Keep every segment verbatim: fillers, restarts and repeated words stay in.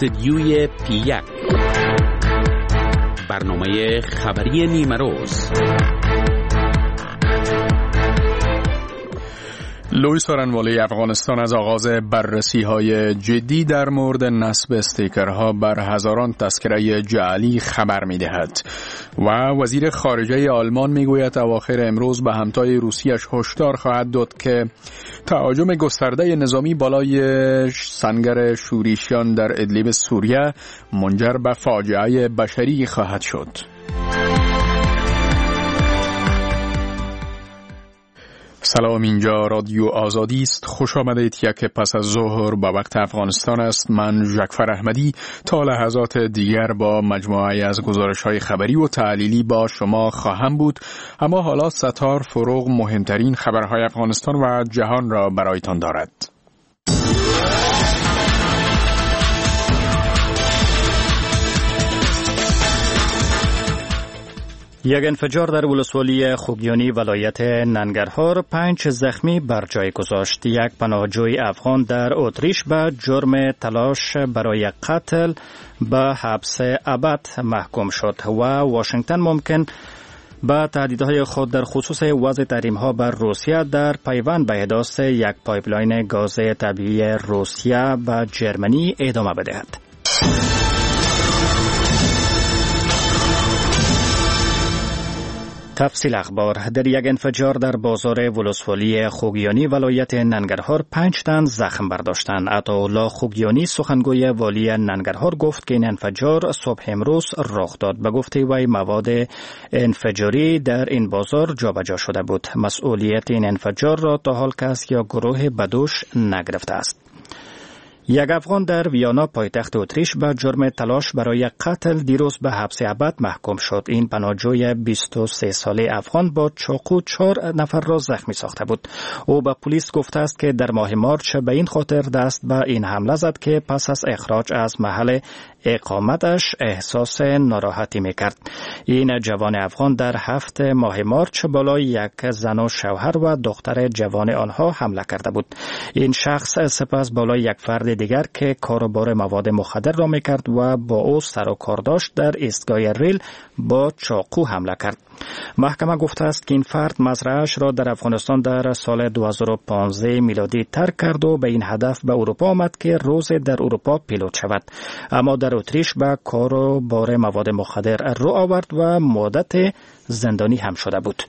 استدیوی پی یک، برنامه خبری نیمه روز. لوئیس آرنوالی افغانستان از آغاز بررسی‌های جدی در مورد نصب استیکرها بر هزاران تذکره جعلی خبر می‌دهد و وزیر خارجه آلمان می‌گوید اواخر امروز به همتای روسیه‌اش هشدار خواهد داد که تهاجم گسترده نظامی بالای سنگر شورشیان در ادلیب سوریه منجر به فاجعه بشری خواهد شد. سلام، اینجا رادیو آزادی است. خوش آمدید. یک پس از ظهر با وقت افغانستان است. من جعفر احمدی تا لحظات دیگر با مجموعه از گزارش‌های خبری و تحلیلی با شما خواهم بود. اما حالا ستار فروغ مهمترین خبرهای افغانستان و جهان را برایتان دارد. یک انفجار در ولسوالی خوگیانی ولایت ننگرهار پنج زخمی بر جای گذاشت. یک پناهجوی افغان در اتریش به جرم تلاش برای قتل به حبس ابد محکوم شد و واشنگتن ممکن با تهدیدهای خود در خصوص وضع تحریم‌ها بر روسیه در پیوند به احداث یک پایپلاین گاز طبیعی روسیه به جرمنی ادامه بدهد. تفصیل اخبار. در یک انفجار در بازار ولسوالی خوگیانی ولایت ننگرهار پنج تن زخم برداشتند. عطاالله خوگیانی سخنگوی والی ننگرهار گفت که این انفجار صبح امروز رخ داد. به گفته وی مواد انفجاری در این بازار جابجا شده بود. مسئولیت این انفجار را تا حال کس یا گروه بدوش نگرفته است. یک افغان در ویانا پایتخت اتریش به جرم تلاش برای قتل دیروز به حبس ابد محکوم شد. این پناهجوی بیست و سه ساله افغان با چاقو چهار نفر را زخمی ساخته بود. او به پلیس گفته است که در ماه مارچ به این خاطر دست به این حمله زد که پس از اخراج از محل اقامتش احساس ناراحتی میکرد. این جوان افغان در هفت ماه مارچ بالای یک زن و شوهر و دختر جوان آنها حمله کرده بود. این شخص سپس بالای یک فرد دیگر که کاروبار مواد مخدر را میکرد و با او سر و کار داشت در ایستگاه ریل با چاقو حمله کرد. محکمه گفته است که این فرد مزرعه‌اش را در افغانستان در سال دو هزار و پانزده میلادی ترک کرد و به این هدف به اروپا آمد که روز در اروپا پیلوت شود، اما در اتریش به کاروبار مواد مخدر رو آورد و مدت زندانی هم شده بود.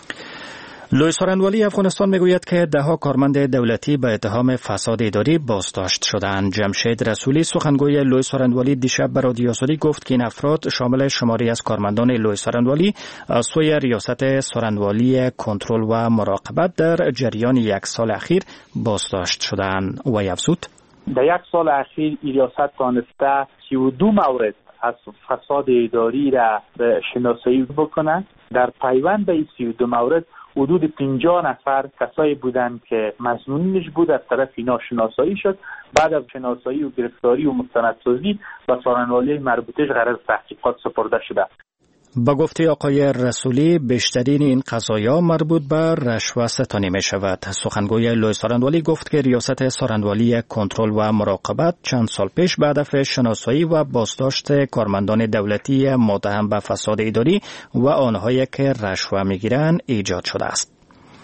لوئیس آرنوالی افغانستان میگوید که ده ها کارمند دولتی به اتهام فساد اداری بازداشت شدند. جمشید رسولی سخنگوی لوئیس آرنوالی دیشب به رادیو آزادی گفت که این افراد شامل شماری از کارمندان لوئیس آرنوالی از سوی ریاست سارنوالی کنترل و مراقبت در جریان یک سال اخیر بازداشت شدند. و افزود در یک سال اخیر ریاست تانسته سی و دو مورد از فساد اداری را به شناسایی بکنند. در پیوند به این سی و دو مورد حدود پنجاه نفر کسایی بودند که مظنونش بود از طرف اینا شناسایی شد. بعد از شناسایی و گرفتاری و مستندسازی به سارنوالی مربوطه قرار تحقیقات سپرده شده. با گفته آقای رسولی بیشترین این قضایا مربوط به رشوه ستانی می شود. سخنگوی لوئیس آرنوالی گفت که ریاست سارنوالی کنترل و مراقبت چند سال پیش به هدف شناسایی و بازداشت کارمندان دولتی متهم به فساد اداری و آنهایی که رشوه می گیرند ایجاد شده است.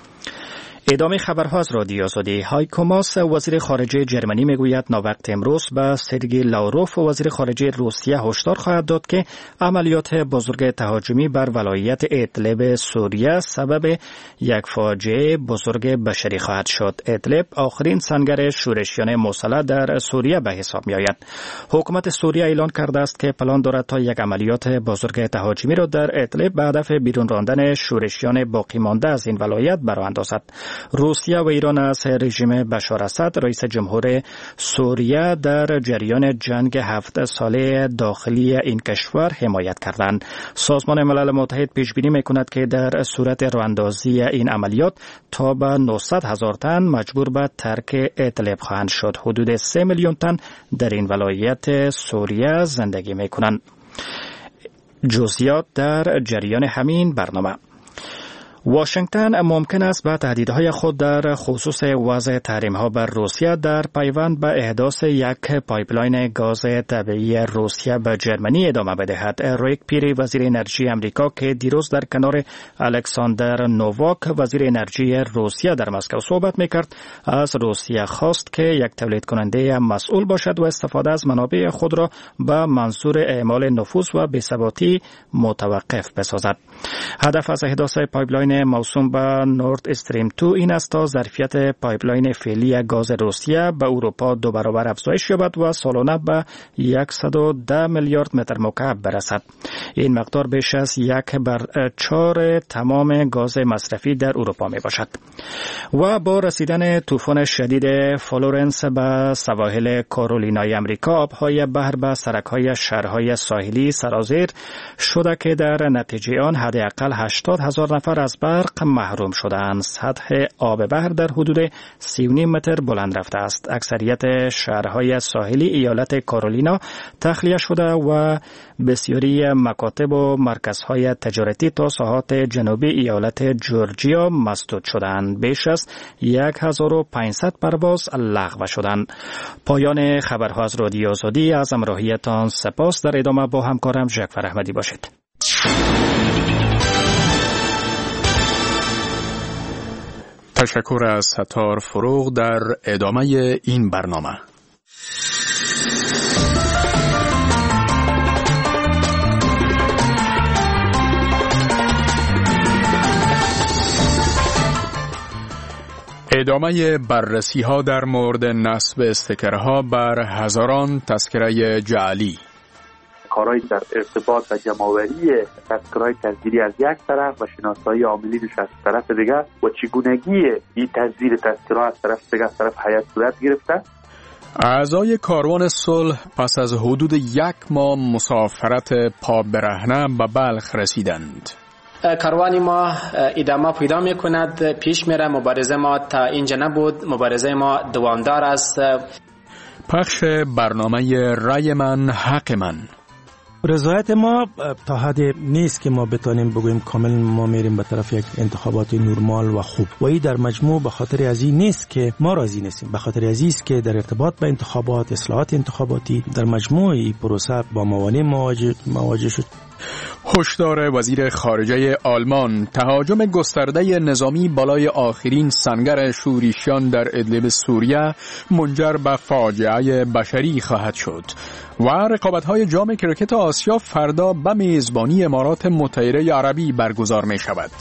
ادامه خبرها از رادیو آزادی. هایکو ماس وزیر خارجه جرمنی میگوید ناوقت امروز به سرگئی لاوروف وزیر خارجه روسیه هشدار خواهد داد که عملیات بزرگ تهاجمی بر ولایت ادلب سوریه سبب یک فاجعه بزرگ بشری خواهد شد. ادلب آخرین سنگر شورشیان مسلح در سوریه به حساب می آید. حکومت سوریه اعلان کرده است که پلان دارد تا یک عملیات بزرگ تهاجمی را در ادلب به هدف بیرون راندن شورشیان باقی مانده از این ولایت براندازد. روسیه و ایران از رژیم بشار اسد رئیس جمهور سوریه در جریان جنگ هفت ساله داخلی این کشور حمایت کردند. سازمان ملل متحد پیش بینی میکند که در صورت راهاندازی این عملیات تا به نهصد هزار تن مجبور به ترک ادلب خواهند شد. حدود سه میلیون تن در این ولایت سوریه زندگی میکنند. جزئیات در جریان همین برنامه. واشنگتن ممکن است به تهدیدهای خود در خصوص وضع تحریم‌ها بر روسیه در پیوند به احداث یک پایپلاین گاز طبیعی روسیه به جرمنی ادامه بدهد. ریک پیری وزیر انرژی امریکا که دیروز در کنار الکساندر نوواک وزیر انرژی روسیه در مسکو صحبت می‌کرد، از روسیه خواست که یک تولید کننده مسئول باشد و استفاده از منابع خود را به منظور اعمال نفوذ و بی‌ثباتی متوقف بسازد. هدف از احداث پایپلاین موسوم به نورد استریم دو این است تا ظرفیت پایپلاین فعلی گاز روسیه به اروپا دو برابر افزایش یابد و سالانه به صد و ده میلیارد متر مکعب برسد. این مقدار بیش از یک بر چهار تمام گاز مصرفی در اروپا می باشد. و با رسیدن طوفان شدید فلورنس به سواحل کارولینای امریکا، آبهای بحر به سرک‌های شهرهای ساحلی سرازیر شده که در نتیجه آن حداقل هشتاد هزار نفر از برق محروم شدند. سطح آب بحر در حدود سی و نیم متر بلند رفته است. اکثریت شهرهای ساحلی ایالت کارولینا تخلیه شده و بسیاری مکاتب و مرکزهای تجارتی تا ساحات جنوبی ایالت جورجیا مسدود شدند. بیش از هزار و پانصد پرواز لغو شدند. پایان خبرها از رادیو آزادی. از همراهیتان سپاس. در ادامه با همکارم جعفر احمدی باشید. تشکر از ستار فروغ. در ادامه این برنامه ادامه بررسی ها در مورد نصب استیکرها بر هزاران تذکره جعلی. کارهای در ارتباط و جمع‌آوری تذکره‌های تصدیری از یک طرف و شناسایی عاملینش از طرف دیگر و چگونگی این تصدیر تذکره‌ها از طرف دیگر از طرف هیئت صورت گرفته. اعضای کاروان صلح پس از حدود یک ماه مسافرت پا برهنه به بلخ رسیدند. کاروان ما ادامه پیدا می‌کند، پیش میره. مبارزه ما تا اینجا نبود، مبارزه ما دوامدار است. پخش برنامه رای من حق من. رضایت ما تا حد نیست که ما بتانیم بگوییم کامل ما میریم به طرف یک انتخابات نورمال و خوب. و این در مجموع به خاطر از این نیست که ما راضی نیستیم، به خاطر از این است که در ارتباط با انتخابات، اصلاحات انتخاباتی در مجموع این پروسه با موانع مواجه مواجه شد. هشدار وزیر خارجه آلمان: تهاجم گسترده نظامی بالای آخرین سنگر شورشیان در ادلب سوریه منجر به فاجعه بشری خواهد شد. و رقابت‌های جام کرکت آسیا فردا به میزبانی امارات متحده عربی برگزار می شود.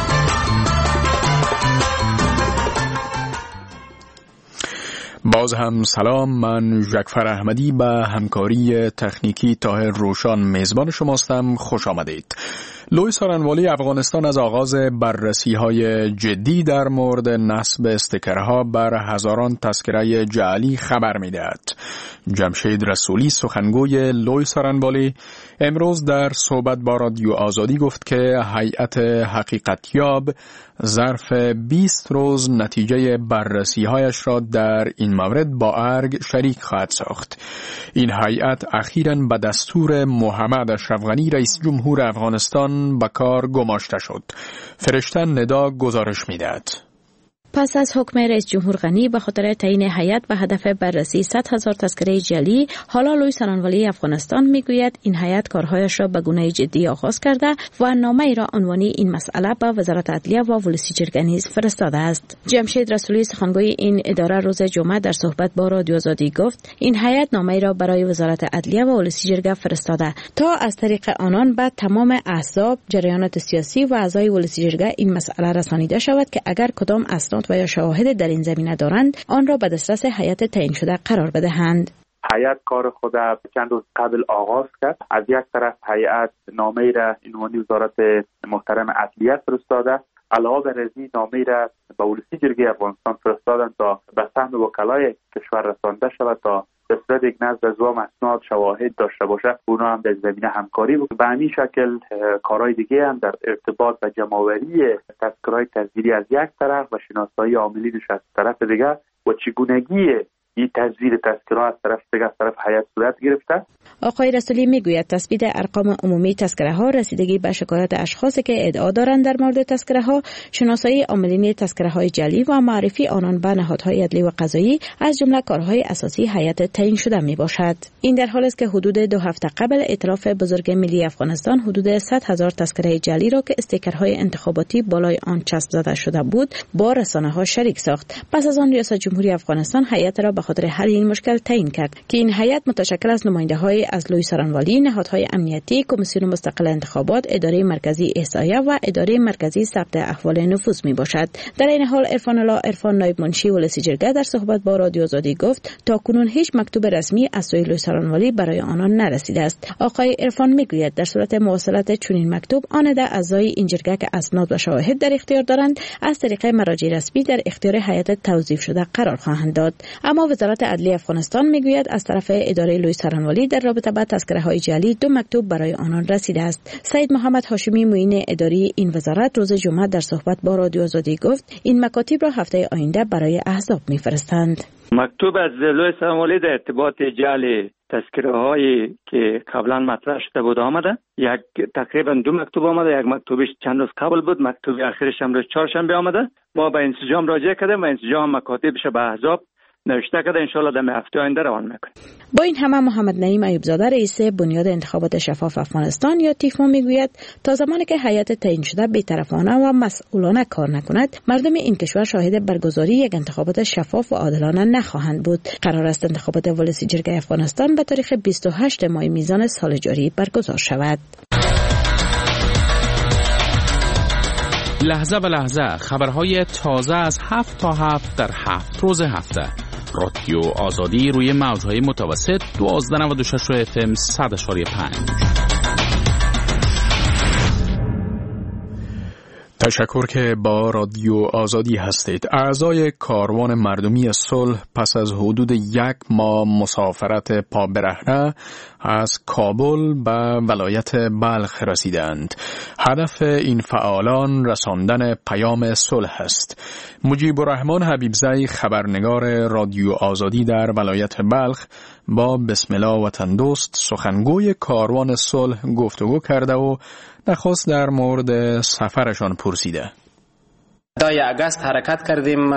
باز هم سلام، من جعفر احمدی به همکاری تکنیکی طاهر روشان میزبان شماستم. خوش آمدید. لوی سارنوالی افغانستان از آغاز بررسی‌های جدی در مورد نصب استیکرها بر هزاران تذکره جعلی خبر می‌دهد. جمشید رسولی سخنگوی لوی سارنوالی امروز در صحبت با رادیو آزادی گفت که هیئت حقیقتیاب ظرف بیست روز نتیجه بررسی‌هایش را در این مورد با ارگ شریک خواهد ساخت. این هیئت اخیراً به دستور محمد اشرف غنی رئیس جمهور افغانستان به کار گماشته شد. فرشته ندا گزارش می‌دهد. پس از حکم رئیس جمهور غنی به خاطر تعیین هیئت به هدف بررسی صد هزار تذکره جعلی، حالا لوی سارنوالی افغانستان میگوید این هیئت کارهایش را به گونه جدی آغاز کرده و نامه ای را عنوانی این مسئله به وزارت عدلیه و ولسی جرگه نیز فرستاده است. جمشید رسولی سخنگوی این اداره روز جمعه در صحبت با رادیو آزادی گفت این هیئت نامه ای را برای وزارت عدلیه و ولسی جرگه فرستاده تا از طریق آنان به تمام احزاب، جریانات سیاسی و اعضای ولسی جرگه این مسئله رسانیده شود که اگر کدام اسناد و یا شواهد در این زمینه دارند آن را به دسترس هیئت تعیین شده قرار بدهند. هیئت کار خود چند روز قبل آغاز کرد. از یک طرف هیئت نامه‌ای را عنوانی وزارت محترم عدلیه فرستاده، علاوه بر این نامه‌ای را به ولسی جرگه افغانستان فرستادند تا به سهم وکلای کشور رسانده شود تا به صورت یک نظر از وام اسناد شواهد داشته باشه، اونا هم در زمینه همکاری بود. به همین شکل کارهای دیگه هم در ارتباط و جمع‌آوری تذکره‌های تصدیری از یک طرف و شناسایی عاملینش از طرف دیگر و چگونگی این تزویر تذکره از طرف از طرف هیئت صورت گرفته. آقای رسولی میگوید تثبیت ارقام عمومی تذکره ها، رسیدگی به شکایات اشخاصی که ادعا دارند در مورد تذکره ها، شناسایی عاملین تذکره های جعلی و معرفی آنان به نهادهای عدلی و قضایی از جمله کارهای اساسی هیئت تعیین شده می باشد. این در حالی است که حدود دو هفته قبل ائتلاف بزرگ ملی افغانستان حدود صد هزار تذکره جعلی را که استیکرهای انتخاباتی بالای آن چسب زده شده بود با رسانه‌ها شریک ساخت. پس از آن ریاست جمهوری افغانستان هیئت را به خاطر حل این مشکل تعیین کرد که این هیئت متشکل از نماینده‌های از لوی سرانوالی، نهادهای امنیتی، کمیسیون مستقل انتخابات، اداره مرکزی احصایه و اداره مرکزی ثبت احوال نفوس می باشد. در این حال عرفان الله عرفان نایب منشی ولسی جرگه در صحبت با رادیو آزادی گفت تا کنون هیچ مکتوب رسمی از سوی لوی سرانوالی برای آنان نرسیده است. آقای عرفان میگوید در صورت مواصلت چنین مکتوب آن ده اعضای این جرگه که اسناد و شواهد در اختیار دارند از طریق مراجع رسمی در اختیار هیئت توظیف شده قرار خواهند داد. اما وزارت عدلیه افغانستان میگوید از طرف اداره لوی سرانوالی در رابطه با تذکره های جعلی دو مکتوب برای آنان رسیده است. سید محمد هاشمی معین اداری این وزارت روز جمعه در صحبت با رادیو آزادی گفت این مکاتب را هفته آینده برای احزاب میفرستند. مکتوب از لوی سرانوالی در ارتباط جعل تذکره هایی که قبلا مطرح شده بود آمده. یک تقریبا دو مکتوب آمده، یک مکتوبش چند روز قبل بود، مکتوب آخرش هم روز چهارشنبه آمده. ما به انسجام راجع کردیم و انسجام مکاتبش به احزاب نوشته کرده، انشالله در هفته آینده روان میکنیم. با این همه محمد نعیم ایوب زاده رئیس بنیاد انتخابات شفاف افغانستان یا تیفما میگوید تا زمانی که هیئت تعیین شده بی‌طرفانه و مسئولانه کار نکند، مردم این کشور شاهد برگزاری یک انتخابات شفاف و عادلانه نخواهند بود. قرار است انتخابات ولسی جرگه افغانستان به تاریخ بیست و هشت ماه میزان سال جاری برگزار شود. لحظه به لحظه خبرهای تازه از هفت تا هفت در هفت روز هفته. رادیو آزادی روی موجهای متوسط دوازده و نود و شش اف ام صد و پنج. تشکر که با رادیو آزادی هستید. اعضای کاروان مردمی صلح پس از حدود یک ماه مسافرت پا برهنه از کابل به ولایت بلخ رسیدند. هدف این فعالان رساندن پیام صلح است. مجیب الرحمن حبیبزی خبرنگار رادیو آزادی در ولایت بلخ با بسم الله وطن دوست سخنگوی کاروان صلح گفتگو کرده و نخست در مورد سفرشان پرسیده. دای اگست حرکت کردیم،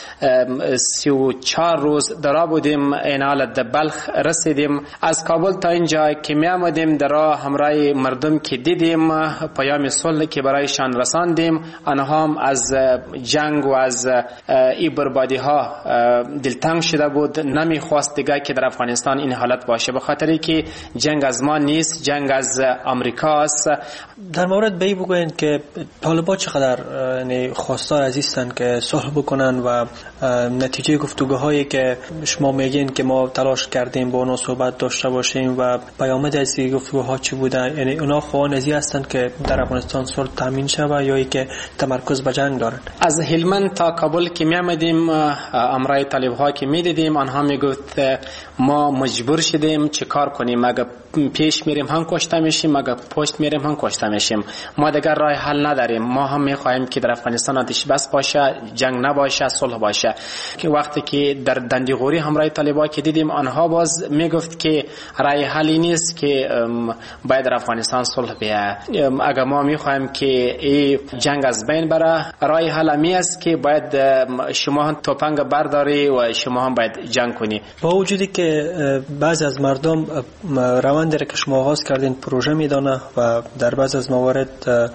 سی و چهار روز درا بودیم، این حالت بلخ رسیدیم. از کابل تا اینجا که می آمدیم در راه همراه مردم که دیدیم پیام صلح که برایشان رساندیم. آنها هم از جنگ و از این بربادی ها دلتنگ شده بود، نمی خواست دیگه که در افغانستان این حالت باشه، به خاطری که جنگ از ما نیست، جنگ از امریکا است. در مورد به این بگوین که طالبان چقدر یعنی خواستار عزیزن که صلح بکنن و نتیجه گفتگوهایی که شما میگین که ما تلاش کردیم با اونا صحبت داشته باشیم و پیامد از این گفتگوها چی بوده، یعنی اونا خواهان ازی هستن که در افغانستان صلح تامین شود یا ای که تمرکز به جنگ دارن؟ از هلمند تا کابل که می آمدیم امرای طالب ها که می دیدیم آنها می گفت ما مجبور شدیم چه کار کنیم، اگه پیش میریم هم کشته میشیم، اگه پشت میریم هم کشته میشیم، ما دیگر راه حل نداریم. ما هم میخواهیم که در افغانستان آتش بس باشه، جنگ نباشه، صلح باشه. که وقتی که در دندیغوری همراه طالبان که دیدیم آنها باز میگفت که راه حلی نیست که باید در افغانستان صلح بیه. اگه ما میخواهیم که این جنگ از بین بره، راه حل می است که باید شما هم توپنگ برداری و شما هم باید جنگ کنی. با وجودی که بعضی از مردم روند که شما آغاز کردین پروژه میدانه و در بعض از موارد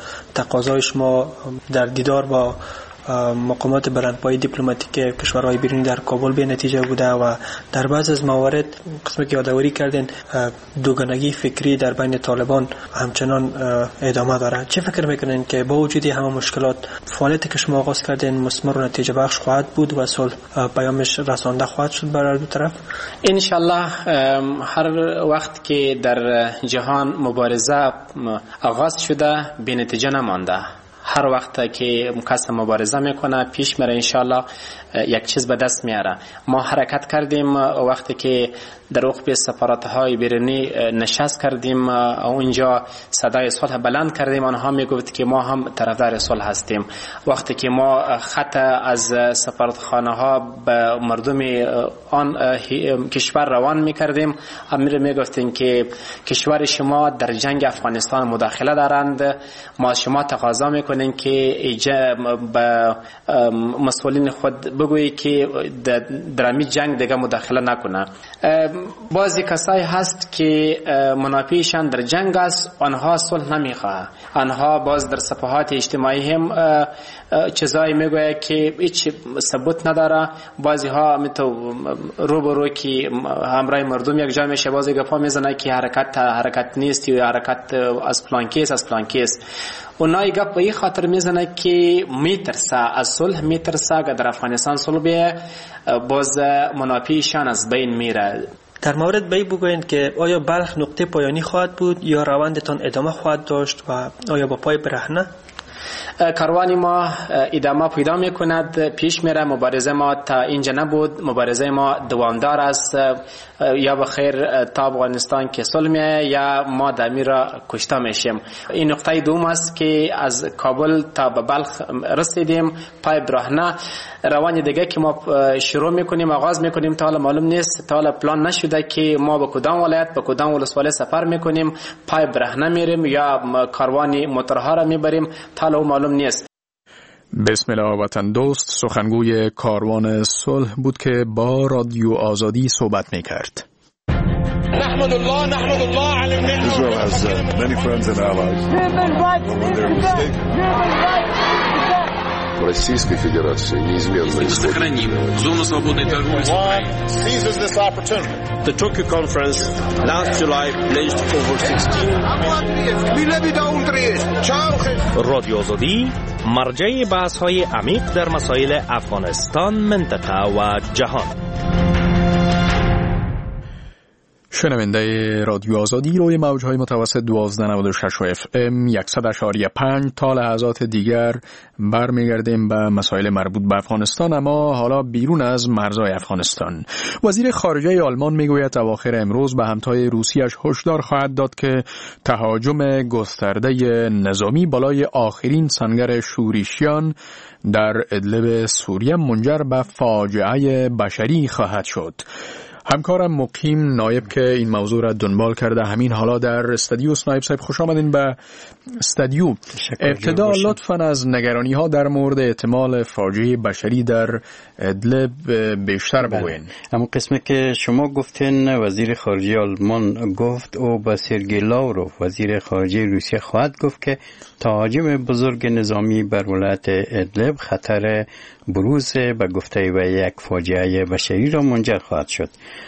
تقاضای شما در دیدار با مقامات بلندپایه دیپلماتیک کشورهای بیرونی در کابل به نتیجه بوده و در بعض از موارد قسمی که یادآوری کردین دوگانگی فکری در بین طالبان همچنان ادامه داره. چه فکر میکنین که با وجود همه مشکلات فعالیتی که شما آغاز کردین مثمر و نتیجه بخش خواهد بود و صلح پیامش رسانده خواهد شد برای دو طرف؟ ان شاء الله هر وقت که در جهان مبارزه آغاز شده به نتیجه نمانده. هر وقت که کس مبارزه میکنه پیش میره انشالله یک چیز به دست میاره. ما حرکت کردیم وقتی که در عقب سفارت‌های بیرونی نشست کردیم، اونجا صدای صلح بلند کردیم، آنها میگفت که ما هم طرفدار صلح هستیم. وقتی که ما خط از سفارتخانه ها به مردم آن کشور روان میکردیم، امیر میگفتیم که کشور شما در جنگ افغانستان مداخله دارند، ما شما تقاضا میکنیم که به مسئولین خود بگویی که در این جنگ دیگه مداخله نکنه. بعضی کسایی هست که منافعشان در جنگ است، آنها صلح نمیخواه، آنها باز در صفحات اجتماعی هم چیزایی میگوید که هیچ ثبوت نداره. بعضی ها میتو رو به رو که همراه مردم یک جا میشه، بعضی گپا میزنه که حرکت حرکت نیست یا حرکت از پلان کیس از پلان کیس. اونایی گپ به این خاطر میزنه که میترسه از صلح، میترسه که در افغانستان صلح بیه، باز منافعشان از بین میره. در مورد به این بگویند که آیا بلخ نقطه پایانی خواهد بود یا روندتان ادامه خواهد داشت و آیا با پای برهنه؟ کاروان ما ادامه پیدا میکند، پیش میره. مبارزه ما تا اینجا نبود، مبارزه ما دوامدار است. یا بخیر تا افغانستان که صلح میه یا ما دمی را کشته میشیم. این نقطه دوم است که از کابل تا به بلخ رسیدیم، پای برهنه. روان دیگه که ما شروع میکنیم آغاز میکنیم تا حالا معلوم نیست، تا حالا پلان نشده که ما به کدام ولایت به کدام ولسوالی سفر میکنیم، پای برهنه میریم یا کاروانی موتورها را میبریم، تا حالا معلوم نیست. بسم الله وطن دوست سخنگوی کاروان صلح بود که با رادیو آزادی صحبت میکرد. نحمد الله نحمد الله علی النعمة. Israel has uh, many friends and allies. When they're mistaken. Российской Федерации неизменно сохраним зону свободной торговли с Украиной. Seizes this opportunity. The Tokyo conference last July pledged over sixteen. رادیو آزادی مرجع بحث‌های عمیق در مسائل افغانستان، منطقه و جهان. شنونده رادیو آزادی روی موج‌های متوسط دوازده نود و شش اف ام صد و شش و پنج تا لحظات دیگر برمیگردیم به مسائل مربوط به افغانستان، اما حالا بیرون از مرزهای افغانستان. وزیر خارجه آلمان میگوید اواخر امروز به همتای روسیه‌اش هشدار خواهد داد که تهاجم گسترده نظامی بالای آخرین سنگر شورشیان در ادلب سوریه منجر به فاجعه بشری خواهد شد. همکارم مقیم نایب که این موضوع را دنبال کرده همین حالا در استودیو. نایب صاحب خوش آمدین به استودیو. ابتدا لطفاً از نگرانی ها در مورد احتمال فاجعه بشری در ادلب بیشتر بگوین. اما قسمی که شما گفتین وزیر خارجه آلمان گفت او با سرگئی لاوروف وزیر خارجه روسیه خواهد گفت که تهاجم بزرگ نظامی بر ولایت ادلب خطر بروز به گفته و یک فاجعه بشری را منجر خواهد شد.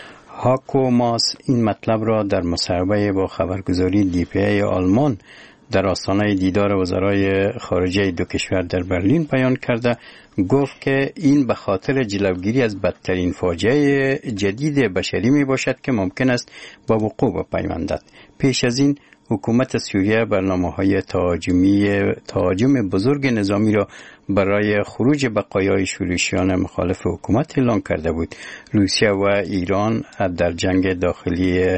هاکو ماس این مطلب را در مصاحبه با خبرگزاری دی پی ای آلمان در آستانه دیدار وزرای خارجه دو کشور در برلین بیان کرده، گفت که این به خاطر جلوگیری از بدترین فاجعه جدید بشری می باشد که ممکن است با وقوع بپیوندد. پیش از این حکومت سوریه برنامه‌های تهاجمی تهاجم بزرگ نظامی را برای خروج بقایای شورشیان مخالف حکومت اعلام کرده بود. روسیه و ایران در جنگ داخلی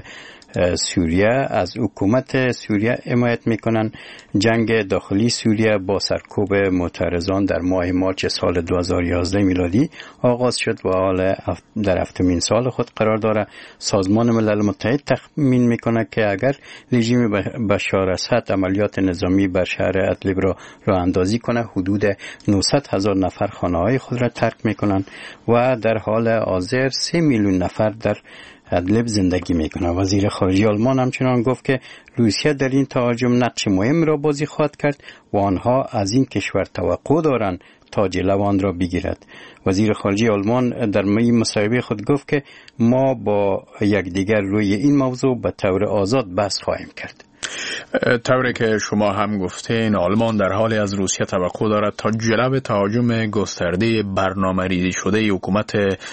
سوریه از حکومت سوریه حمایت میکنند. جنگ داخلی سوریه با سرکوب معترضان در ماه مارچ سال دو هزار و یازده میلادی آغاز شد و حال در هفتمین سال خود قرار دارد. سازمان ملل متحد تخمین میکنه که اگر رژیم بشار اسد عملیات نظامی بر شهر ادلب را راه اندازی کنه، حدود نهصد هزار نفر خانه های خود را ترک میکنند و در حال حاضر سه میلیون نفر در ادلب زندگی میکنه. وزیر خارجه آلمان همچنان گفت که روسیه در این تهاجم نقش مهم را بازی خواهد کرد و آنها از این کشور توقع دارند تا جلو آن را بگیرد. وزیر خارجه آلمان در این مصاحبه خود گفت که ما با یکدیگر روی این موضوع به طور آزاد بحث خواهیم کرد. طوری که شما هم گفتین آلمان در حالی از روسیه توقع دارد تا جلو تهاجم گسترده برنامه‌ریزی شده حکومت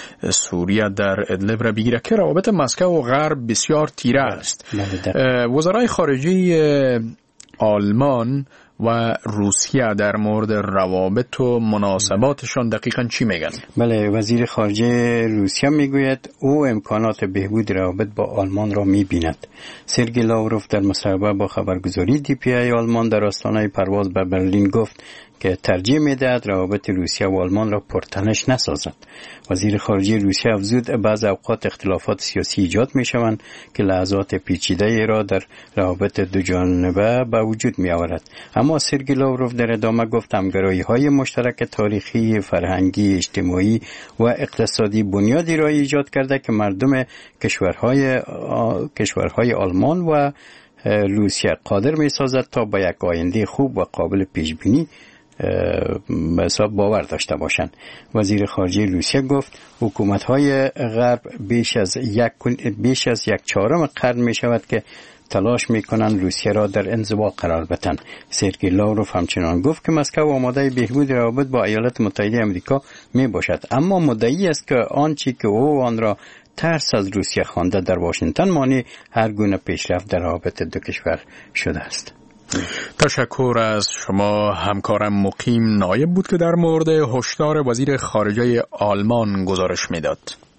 سوریه در ادلب را بگیرد که روابط مسکو و غرب بسیار تیره است. وزرای خارجه آلمان و روسیه در مورد روابط و مناسباتشان دقیقاً چی میگن؟ بله، وزیر خارجه روسیه میگوید او امکانات بهبود روابط با آلمان را میبیند. سرگی لاوروف در مصاحبه با خبرگزاری دی پی ای آلمان در آستانه پرواز به برلین گفت که ترجیح میدهد روابط روسیه و آلمان را پرتنش نسازد. وزیر خارجه روسیه افزود بعض اوقات اختلافات سیاسی ایجاد می شوند که لحظات پیچیده را در روابط دو جانبه به وجود می آورد. اما سرگی لاوروف در ادامه گفت همگرایی های مشترک تاریخی، فرهنگی، اجتماعی و اقتصادی بنیادی را ایجاد کرده که مردم کشورهای کشورهای آلمان و روسیه قادر می سازد تا به یک آینده خوب و قابل پیش بینی به حساب باور داشته باشند. وزیر خارجه روسیه گفت حکومت‌های غرب بیش از یک بیش از یک چهارم قرن می شود که تلاش می کنند روسیه را در انزوا قرار بدهند. سرگی لاوروف همچنان گفت که مسکو آماده بهبود روابط با ایالات متحده آمریکا می باشد، اما مدعی است که آنچه که او آن را ترس از روسیه خوانده در واشنگتن مانع هر گونه پیشرفت در روابط دو کشور شده است. تشکر از شما. همکارم مقیم نایب بود که در مورد هشدار وزیر خارجه آلمان گزارش میداد.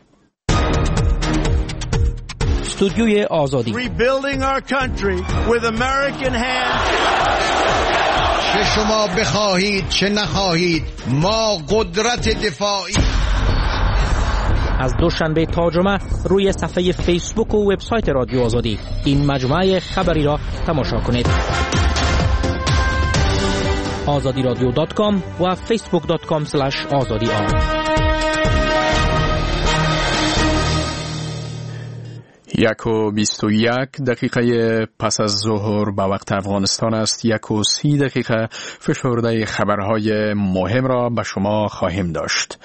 استودیوی آزادی. Rebuilding our country with American hands. چه شما بخواهید چه نخواهید ما قدرت دفاعی. از دوشنبه تا جمعه روی صفحه فیسبوک و وبسایت رادیو آزادی این مجموعه خبری را تماشا کنید. آزادی رادیو دات کام و فیسبوک دات کام اسلش آزادی آر. یک و بیست و یک دقیقه پس از ظهر به وقت افغانستان است. یک و سی دقیقه فشرده خبرهای مهم را به شما خواهیم داشت.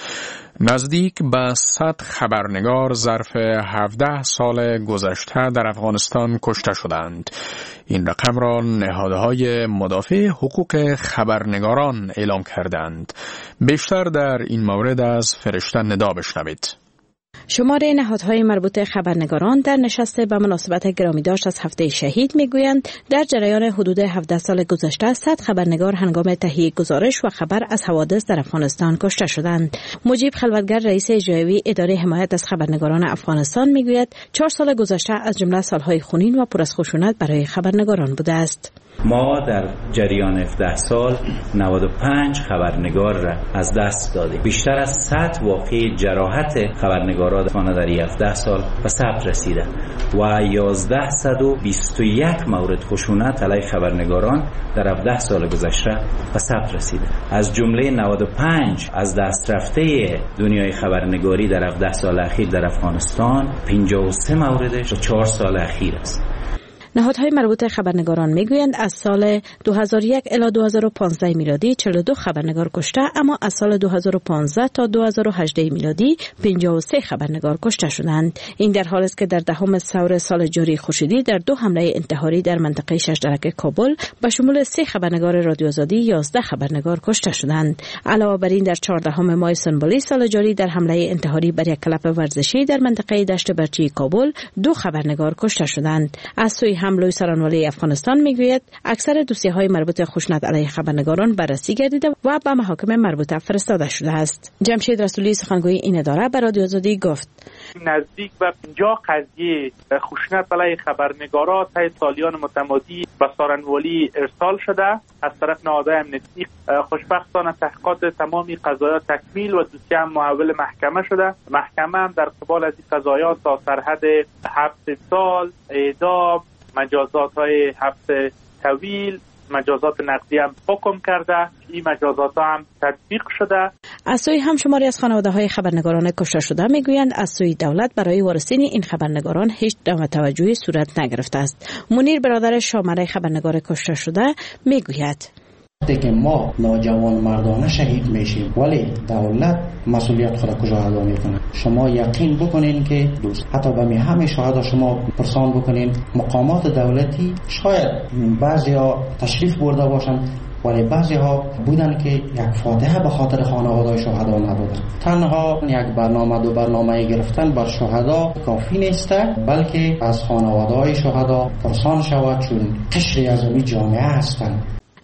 نزدیک به صد خبرنگار ظرف هفده سال گذشته در افغانستان کشته شدند. این رقم را نهادهای مدافع حقوق خبرنگاران اعلام کردند. بیشتر در این مورد از فرشته ندا بشنوید. شمار نهادهای مربوط خبرنگاران در نشست به مناسبت گرامی داشت از هفته شهید میگویند در جریان حدود هفده سال گذشته صد خبرنگار هنگام تهیه گزارش و خبر از حوادث در افغانستان کشته شدند. مجیب خلوتگر رئیس اجرایی اداره حمایت از خبرنگاران افغانستان میگوید چهار سال گذشته از جمله سالهای خونین و پر از خشونت برای خبرنگاران بوده است. ما در جریان هفده سال نود و پنج خبرنگار را از دست دادیم. بیشتر از صد واقعه جراحت خبرنگاران در هفده سال به ثبت رسیده و یازده و بیست و یک مورد خشونت علیه خبرنگاران در هفده سال گذشته به ثبت رسیده. از جمله نود و پنج از دست رفته دنیای خبرنگاری در هفده سال اخیر در افغانستان، پنجاه و سه موردش در چهار سال اخیر است. نهادهای مربوط خبرنگاران میگویند از سال دو هزار و یک الی دو هزار و پانزده میلادی چهل و دو خبرنگار کشته، اما از سال دو هزار و پانزده تا دو هزار و هجده میلادی پنجاه و سه خبرنگار کشته شدند. این در حالی است که در دهم سور سال جاری خورشیدی در دو حمله انتحاری در منطقه ششدرک کابل به شمول سه خبرنگار رادیو آزادی یازده خبرنگار کشته شدند. علاوه بر این در چهاردهم ماه سنبولی سال جاری در حمله انتحاری بر یک کلب ورزشی در منطقه دشت برچی کابل دو خبرنگار کشته شدند. از سوی حمله سرانولی افغانستان میگوید اکثر دوسیه‌های مربوط خشونت علیه خبرنگاران بررسی گردیده و به محاکم مربوطه فرستاده شده است. جمشید رسولی سخنگوی این اداره به رادیو آزادی گفت نزدیک به پنجاه قضیه خشونت علیه خبرنگاران طی سالیان متمادی به سرانولی ارسال شده از طرف نهادهای امنیتی. خوشبختانه تحقیقات تمامی قضایا تکمیل و دوسیه هم محول محکمه شده. محکمه هم در قبال از این قضایا تا سرحد هفت سال اعدام، مجازات های حبس طویل، مجازات نقدی هم حکم کرده. این مجازات هم تطبیق شده. از سوی هم شماری از خانواده های خبرنگاران کشته شده میگویند از سوی دولت برای وارثین این خبرنگاران هیچ توجهی صورت نگرفته است. منیر برادر شامره خبرنگار کشته شده میگوید وقتی که ما نوجوان مردانه شهید میشیم ولی دولت مسئولیت خود کجا ادا میکنه؟ شما یقین بکنین که دوست حتی به همه شهدا شما پرسان بکنین مقامات دولتی شاید بعضی ها تشریف برده باشن ولی بعضی ها بودن که یک فاتحه به خاطر خانواده شهدا ندادن. تنها یک برنامه دو برنامه گرفتن بر شهدا کافی نیسته، بلکه از خانواده شهدا پرسان شود چون قشری از اون جامعه هستند.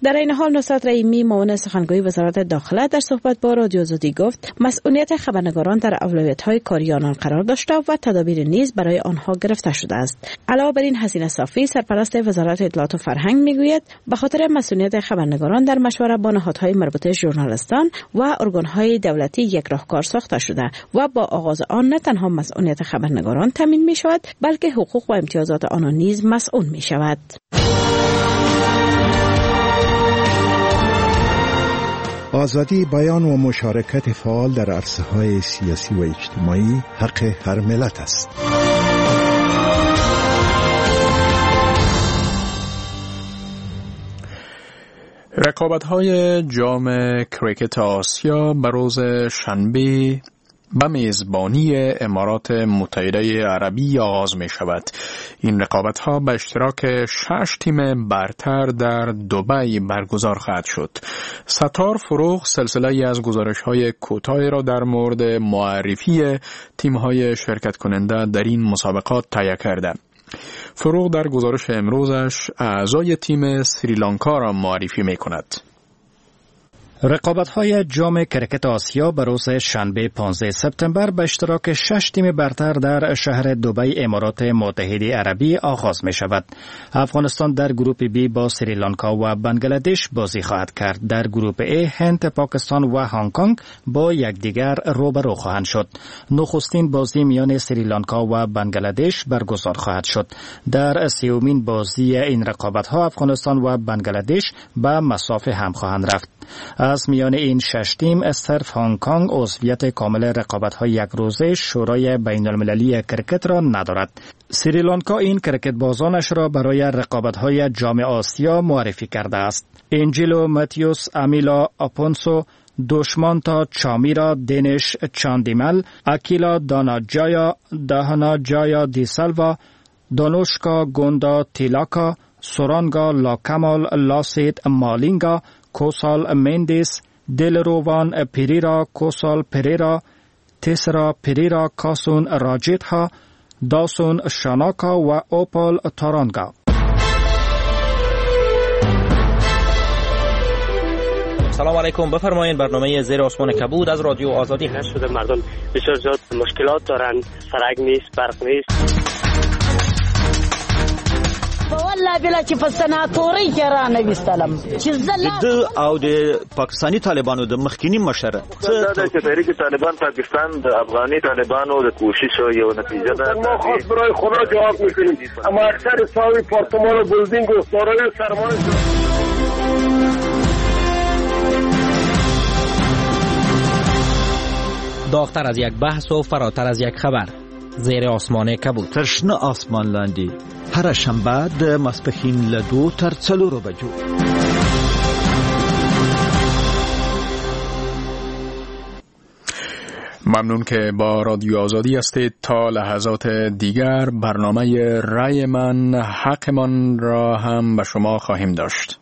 در این حال نصرت رحیمی معاون سخنگوی وزارت داخله در صحبت با رادیو آزادی گفت مسئولیت خبرنگاران در اولویت‌های کاری آنان قرار داشته و تدابیر نیز برای آنها گرفته شده است. علاوه بر این حسینه صافی سرپرست وزارت اطلاعات و فرهنگ میگوید به خاطر مسئولیت خبرنگاران در مشورت با نهادهای مربوطه ژورنالیستان و ارگان‌های دولتی یک راهکار ساخته شده و با آغاز آن نه تنها مسئولیت خبرنگاران تامین می شود بلکه حقوق و امتیازات آنان نیز مسئول می شود. آزادی بیان و مشارکت فعال در عرصه‌های سیاسی و اجتماعی حق هر ملت است. رقابت‌های جام کریکت آسیا به روز شنبه به میزبانی امارات متحده عربی آغاز می شود. این رقابت ها به اشتراک شش تیم برتر در دبی برگزار خواهد شد. ستار فروغ سلسله از گزارش های کوتاهی را در مورد معرفی تیم های شرکت کننده در این مسابقات تهیه کرده. فروغ در گزارش امروزش اعضای تیم سریلانکا را معرفی می کند. رقابت‌های جام کرکت آسیا به روز شنبه پانزده سپتامبر به اشتراک شش تیم برتر در شهر دبی امارات متحده عربی آغاز می شود. افغانستان در گروپ بی با سریلانکا و بنگلادش بازی خواهد کرد. در گروپ ای هند، پاکستان و هنگ کنگ با یکدیگر روبرو خواهند شد. نخستین بازی میان سریلانکا و بنگلادش برگزار خواهد شد. در سومین بازی این رقابت‌ها افغانستان و بنگلادش به مسافه هم خواهند رفت. از میان این شش تیم صرف هنگ کنگ عضویت کامل رقابت‌های یک روزه شورای بین‌المللی کرکت را ندارد. سریلانکا این کرکت بازانش را برای رقابت‌های جام آسیا معرفی کرده است. انجلو ماتیوس امیلا اپونسو، دوشمانتا چامیرا دنش چاندیمل، اکیلا داناجایا دهانا جایا دیسلوا، دانوشکا گوندا تیلاکا، سورانگا لاکمال لاسید مالینگا، کوسال مندیس، دلروان پیریرا، کوسال پیریرا، تسرا پیریرا، کاسون راجیت ها، داسون شاناکا و اوپال تارانگا. سلام علیکم، بفرمایید. برنامه زیر آسمان کبود از رادیو آزادی نشده. مردم بسیار زیاد مشکلات دارن، سرک نیست، برق نیست. والله بلا چې په سناتوري کې را نه وستلم چې زله د او د پاکستانی طالبانو د مخکینی مشر دا چې تحریک طالبان پاکستان د افغاني طالبانو د کوشش یو نتیجه ده. ما خاص برای خدا جواب میکنیم، اما اکثر ساوی پارتمان و بلدینگ و سارای سرمایه داغتر از یک بحث و فراتر از یک خبر. زیر آسمان کبود. ترشنه آسمان لاندی هر شنبه د ماسپښین له دو تر څلورو بجو. ممنون که با رادیو آزادی هستید. تا لحظات دیگر برنامه رای من حقمان را هم به شما خواهیم داشت.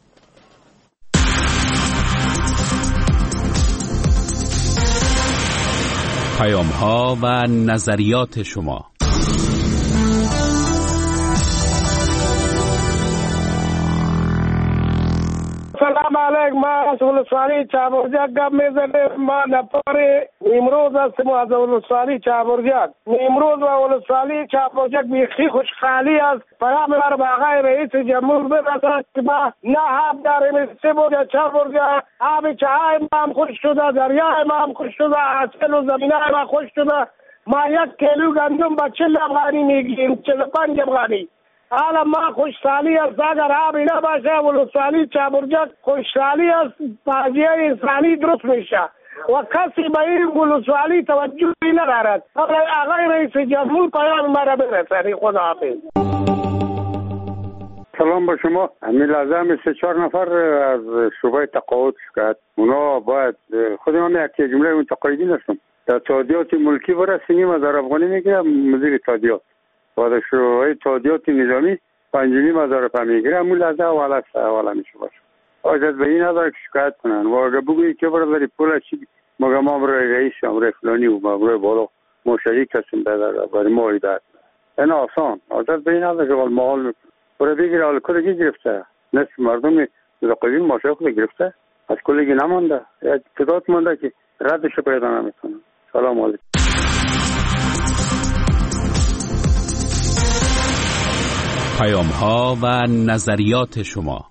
پیام ها و نظریات شما. سلام علیکم. ما از ولسوالی چابرجک گپ میزنیم. ما نفر امروز هستیم از ولسوالی چابرجک. امروز و ولسوالی چابرجک بیخی خوشحالی است. پیام بر آقای رئیس جمهور برسد که ما نه آب داریم، سه برجک چهار برجک آب چای ما هم خوش شده، دریای ما هم خوش شده، اصل و زمینه ما خوش شده. ما یک کیلو گندم با چل افغانی میگیریم، چل پنج افغانی. حالا ما خوشحالی است. اگر آبی نباشه ولسوالی چابرجک خوشحالی است، بازی انسانی درست میشه و کسی به این ولسوالی توجهی ندارد. آقای رئیس جمهور پیام مرا برسانی. خدا حافظ. سلام با شما. همین لازم سه چهار نفر از شعبه تقاعد شکایت، اونا باید خود من یک جمله اون تقاعدی نستم در تادیات ملکی برسیم. از افغانی میگیرم مدیر تادیات و در شعبه تادیات نظامی پنجونیم هزار روپیه میگیره. همون لحظه اولا اولا میشه باشه. آجت به این نداره که شکایت کنن و اگر بگویی که برای پول چی مگه ما برای رئیس هم برای فلانی و برای بالا ما شریک هستیم برای ما ایداد. این آسان. آجت به این نداره که محال میکنه برای بگیره. حال کدگی گرفته نصف مردم متقاعدین ماشای خود گرفته، از کلگی نمانده، تعداد مانده که ردش پیدا نمیکنه. سلام علیکم. پیام ها و نظریات شما.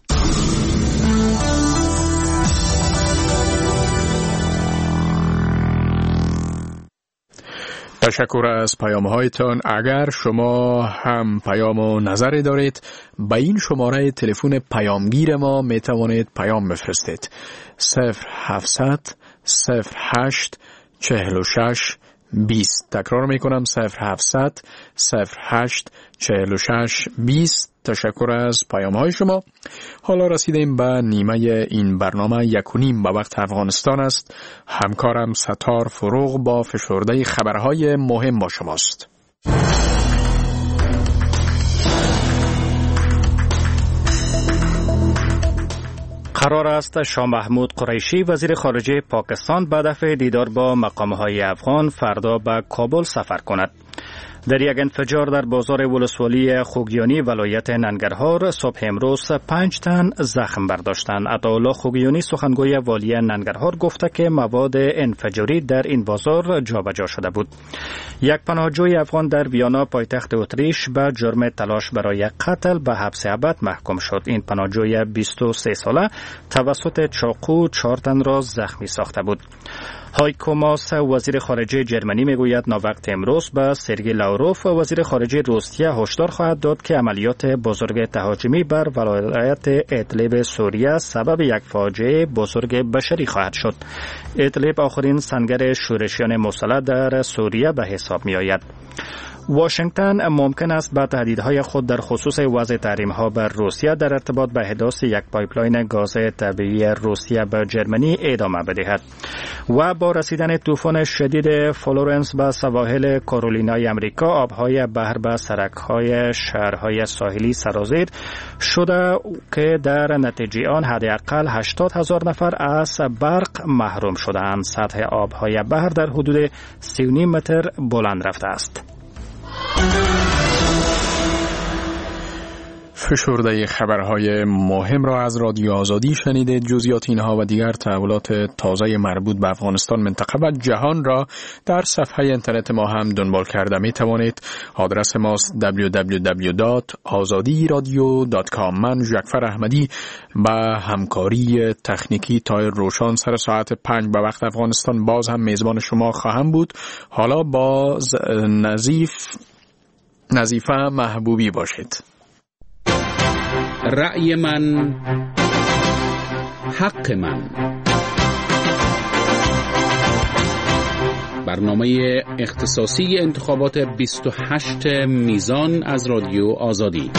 تشکر از پیام هایتان. اگر شما هم پیام و نظری دارید به این شماره تلفن پیامگیر ما می توانید پیام بفرستید. صفر هفتصد صفر هشت چهل و شش بیست. تکرار می کنم صفر هفتصد صفر هشت چهل و شش بیست. تشکر از پیام های شما. حالا رسیدیم به نیمه این برنامه. یک و نیم به وقت افغانستان است. همکارم ستار فروغ با فشرده خبرهای مهم با شماست. قرار است شاه محمود قریشی وزیر خارجه پاکستان به دفع دیدار با مقام‌های افغان فردا به کابل سفر کند. در یک انفجار در بازار ولسوالی خوگیانی ولایت ننگرهار صبح امروز پنج تن زخم برداشتند. عطاالله خوگیانی سخنگوی والی ننگرهار گفته که مواد انفجاری در این بازار جابجا شده بود. یک پناهجوی افغان در ویانا پایتخت اتریش به جرم تلاش برای قتل به حبس ابد محکوم شد. این پناهجوی بیست و سه ساله توسط چاقو چهار تن را زخمی ساخته بود. هایکو ماس وزیر خارجه جرمنی میگوید ناوقت امروز به سرگئی لاوروف وزیر خارجه روسیه هشدار خواهد داد که عملیات بزرگ تهاجمی بر ولایت ادلب سوریه سبب یک فاجعه بزرگ بشری خواهد شد. ادلب آخرین سنگر شورشیان مسلح در سوریه به حساب می آید. واشنگتن ممکن است با تهدیدهای خود در خصوص وضع تحریم‌ها بر روسیه در ارتباط به احداث یک پایپلاین گاز طبیعی روسیه به جرمنی ادامه بدهد. و با رسیدن طوفان شدید فلورنس به سواحل کارولینای امریکا آبهای بحر به سرک‌های شهرهای ساحلی سرازیر شده که در نتیجه آن حداقل هشتاد هزار نفر از برق محروم شدند. سطح آبهای بحر در حدود سی و نیم متر بلند رفته است. فشرده خبرهای مهم را از رادیو آزادی شنیدید. جزئیات اینها و دیگر تحولات تازه مربوط به افغانستان، منطقه و جهان را در صفحه اینترنت ما هم دنبال کرده می توانید. آدرس ماست دبلیو دبلیو دبلیو دات آزادی رادیو دات کام. من جعفر احمدی با همکاری تکنیکی تایر روشان سر ساعت پنج به وقت افغانستان باز هم میزبان شما خواهم بود. حالا باز نظیف نظیفه محبوبی باشید. رأی من حق من. برنامه اختصاصی انتخابات بیست و هشت میزان از رادیو آزادی.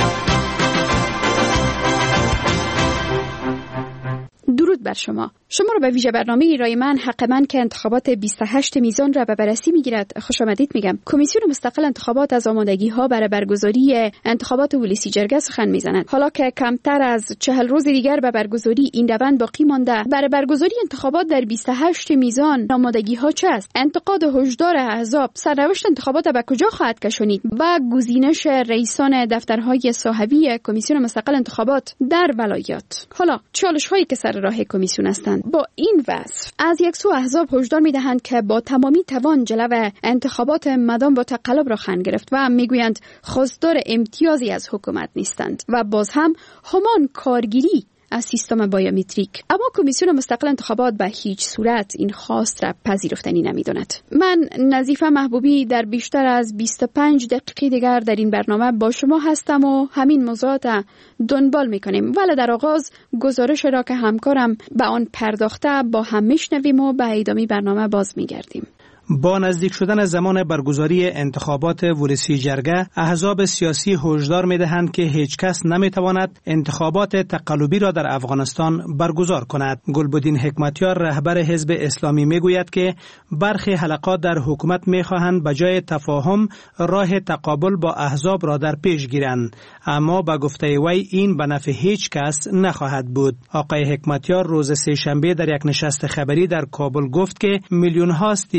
درود بر شما. شما را به ویژه برنامه رای من حق من که انتخابات بیست و هشت میزان را به بررسی میگیرد خوش آمدید میگم. کمیسیون مستقل انتخابات از آمادگی ها برای برگزاری انتخابات ولسی جرگه سخن میزند. حالا که کمتر از چهل روز دیگر به برگزاری این روند باقی مانده، برای برگزاری انتخابات در بیست و هشت میزان آمادگی ها چه است؟ انتقاد هشدار احزاب سرنوشت انتخابات به کجا خواهد کشانید؟ و گزینش رئیسان دفترهای صاحبی کمیسیون مستقل انتخابات در ولایات. حالا چالش هایی که سر راه کمیسیون هستند. با این وصف از یک سو احزاب هشدار میدهند که با تمامی توان جلو انتخابات مدام با تقلب را خواهند گرفت و میگویند خواستار امتیازی از حکومت نیستند و باز هم همان کارگیری از سیستم بایومتریک. اما کمیسیون مستقل انتخابات به هیچ صورت این خواست را پذیرفتنی نمی‌داند. من نظیفه محبوبی در بیشتر از بیست و پنج دقیقه دیگر در این برنامه با شما هستم و همین موضوعات دنبال می‌کنیم. ولی در آغاز گزارش را که همکارم به آن پرداخته با هم میشنویم و به ادامه برنامه باز می‌گردیم. با نزدیک شدن زمان برگزاری انتخابات ولسی جرگه، احزاب سیاسی هشدار می‌دهند که هیچ کس نمی‌تواند انتخابات تقلبی را در افغانستان برگزار کند. گلبدین حکمتیار رهبر حزب اسلامی میگوید که برخی حلقات در حکومت می‌خواهند به جای تفاهم راه تقابل با احزاب را در پیش گیرند، اما با گفته وی این به نفع هیچ کس نخواهد بود. آقای حکمتیار روز سه شنبه در یک نشست خبری در کابل گفت که میلیون‌ها استیکر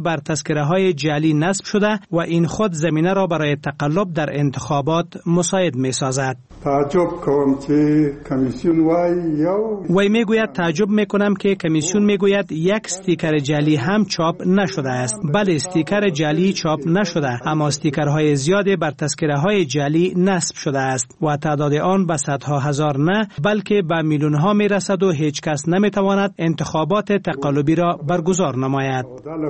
بر تذکره های جعلی نصب شده و این خود زمینه را برای تقلب در انتخابات مساعد می سازد. تعجب کنم که کمیسیون وای یا وی می گوید تعجب می کنم که کمیسیون می گوید یک استیکر جعلی هم چاپ نشده است. بله، استیکر جعلی چاپ نشده، اما استیکرهای زیادی بر تذکره های جعلی نصب شده است و تعداد آن به صدها هزار نه بلکه به میلیون ها می رسد و هیچ کس نمی تواند انتخابات تقلبی را برگزار نماید.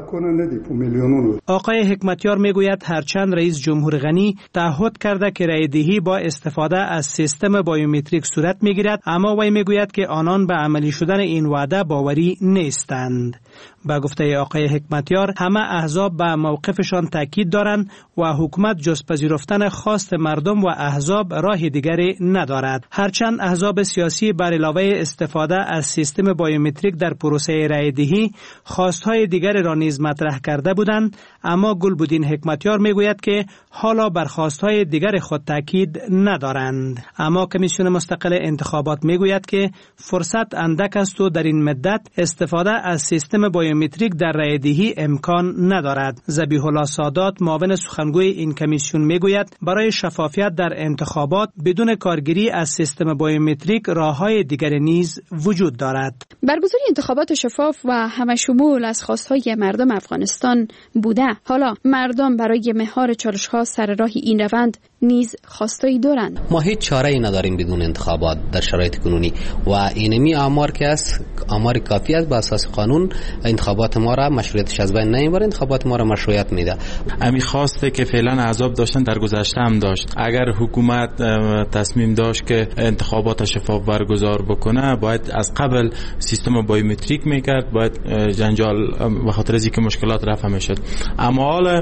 آقای حکمتیار می گوید هرچند رئیس جمهور غنی تعهد کرده که رای دهی با استفاده از سیستم بایومتریک صورت می گیرد، اما وی می گوید که آنان به عملی شدن این وعده باوری نیستند. با گفته آقای حکمتیار همه احزاب به موقفشان تاکید دارند و حکومت جز پذیرفتن خواست مردم و احزاب راه دیگری ندارد. هرچند احزاب سیاسی بر علاوه استفاده از سیستم بایومتریک در پروسه رای دهی خواستهای دیگری را نیز مطرح کرده بودند، اما گلبدین حکمتیار میگوید که حالا بر خواستهای دیگر خود تاکید ندارند. اما کمیسیون مستقل انتخابات میگوید که فرصت اندک است و در این مدت استفاده از سیستم بایومتریک در رای دهی امکان ندارد. ذبیح الله سادات معاون سخنگوی این کمیسیون میگوید برای شفافیت در انتخابات بدون کارگیری از سیستم بایومتریک راههای دیگری نیز وجود دارد. برگزاری انتخابات شفاف و همشمول از خواستهای مردم افغانستان بوده. حالا مردم برای مهار چالش‌ها سر راه این روند نیز خواستایی دارند. ما هیچ چاره‌ای نداریم بدون انتخابات در شرایط کنونی و اینمی آمار که است آمار کافی است. با اساس قانون انتخابات ما را مشروعیتش از بین نمیبره، انتخابات ما را مشروعیت میده. امی خواسته که فعلا احزاب داشتن در گذشته هم داشت. اگر حکومت تصمیم داشت که انتخابات شفاف برگزار بکنه باید از قبل سیستم بایومتریک میکرد، باید جنجال به خاطر از اینکه مشکلات رفع میشد. اما حالا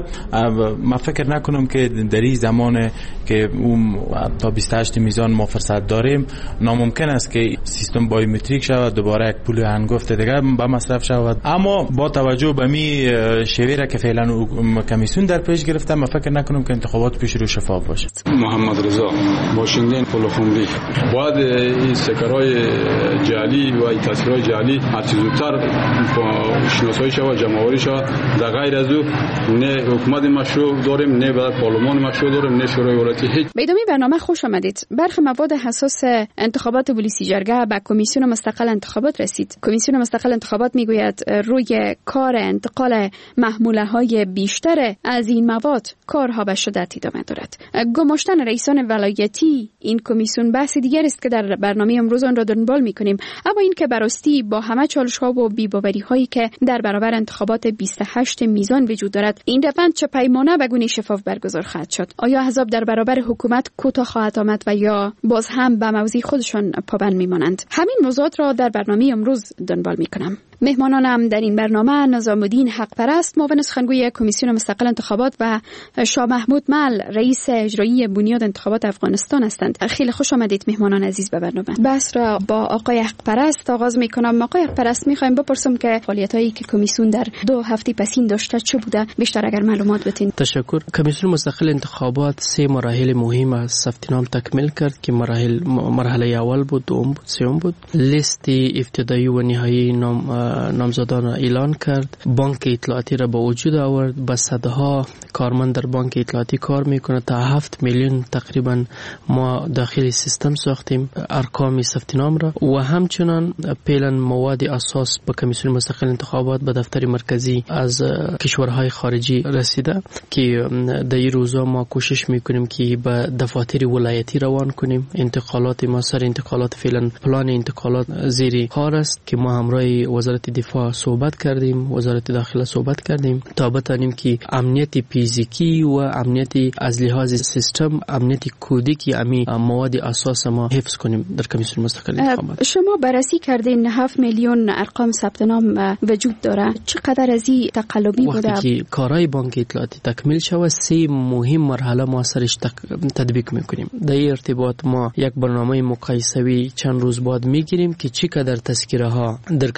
ما فکر نکنم که در این زمان که اون تا بیست و هشت میزان ما فرصت داریم ناممکن است که سیستم بایومتریک شود دوباره یک پول هنگفت دیگر به مصرف شود. اما با توجه به می شویره که فعلا کمیسیون در پیش گرفته ما فکر نکنم که انتخابات پیش رو شفاف باشد. محمد رضا ماشیندین پولخوندی باید این سکرهای جعلی و این تصویرهای جعلی هر چیز زودتر شناسایی شود، جمع‌آوری شود. در غیر از او نه حکومت مشروع داریم، نه بعد پارلمان مشروع داریم، نه شورای ولایتی. هیچ. به ادامه برنامه خوش آمدید. برخی مواد حساس انتخابات ولسی جرگه به کمیسیون مستقل انتخابات رسید. کمیسیون مستقل انتخابات میگوید روی کار انتقال محموله‌های بیشتر از این مواد کارها به شدت ادامه دارد. گماشتن رئیسان ولایتی این کمیسیون بحث دیگر است که در برنامه امروز آن را دنبال می‌کنیم. اما این که براستی با همه چالش‌ها و بی‌باوری‌هایی که در برابر انتخابات بیست و هشت میزان وجود دارد، این روند چه پیمانه به گونه شفاف برگزار خواهد شد؟ آیا احزاب در برابر حکومت کوتاه خواهد آمد و یا باز هم به موضوع خودشان پابند میمانند؟ همین موضوعات را در برنامه امروز دنبال می‌کنم. مهمانانم در این برنامه نظام‌الدین حقپرست معاون سخنگوی کمیسیون مستقل انتخابات و شاه محمود مل رئیس اجرایی بنیاد انتخابات افغانستان هستند. خیلی خوش آمدید مهمانان عزیز به برنامه. بحث را با آقای حقپرست آغاز می‌کنم. آقای حقپرست می‌خوایم بپرسم که فعالیت‌هایی که کمیسیون در دو هفته پسین داشته چه بوده؟ بیشتر اگر معلومات بدین. تشکر. کمیسیون مستقل انتخابات سه مراحل مهم از ثبت نام تکمیل کرد که مراحل مرحله اول بود، دوم بود، سوم بود. لیست ابتدایی و نهایی نام نامزدان را اعلان کرد. بانک اطلاعاتی را به وجود آورد. با صدها کارمند در بانک اطلاعاتی کار میکنه. تا هفت میلیون تقریبا ما داخل سیستم ساختیم ارقام ثبت نام را و همچنان پیلن مواد اساس به کمیسیون مستقل انتخابات به دفتر مرکزی از کشورهای خارجی رسیده که در این روزا ما کوشش میکنیم که به دفاتر ولایتی روان کنیم. انتقالات ما سر انتقالات فعلا پلان انتقالات زیر کار است که ما همراه وزارت دفاع صحبت کردیم، وزارت داخله صحبت کردیم تا بتانیم که امنیت فیزیکی و امنیت از لحاظ سیستم، امنیت کودی که امی مواد اساس ما حفظ کنیم در کمیسیون مستقل انتخابات. شما بررسی کردین هفت میلیون ارقام ثبت نام وجود داره. چقدر از این تقلبی بوده؟ وقتی که کارهای بانک اطلاعاتی تکمیل شود سه مهم مرحله ما سرش تطبیق میکنیم. در این ارتباط ما یک برنامه مقایسوی چند روز بعد میگیریم که چقدر تذکره ها در کمیسیون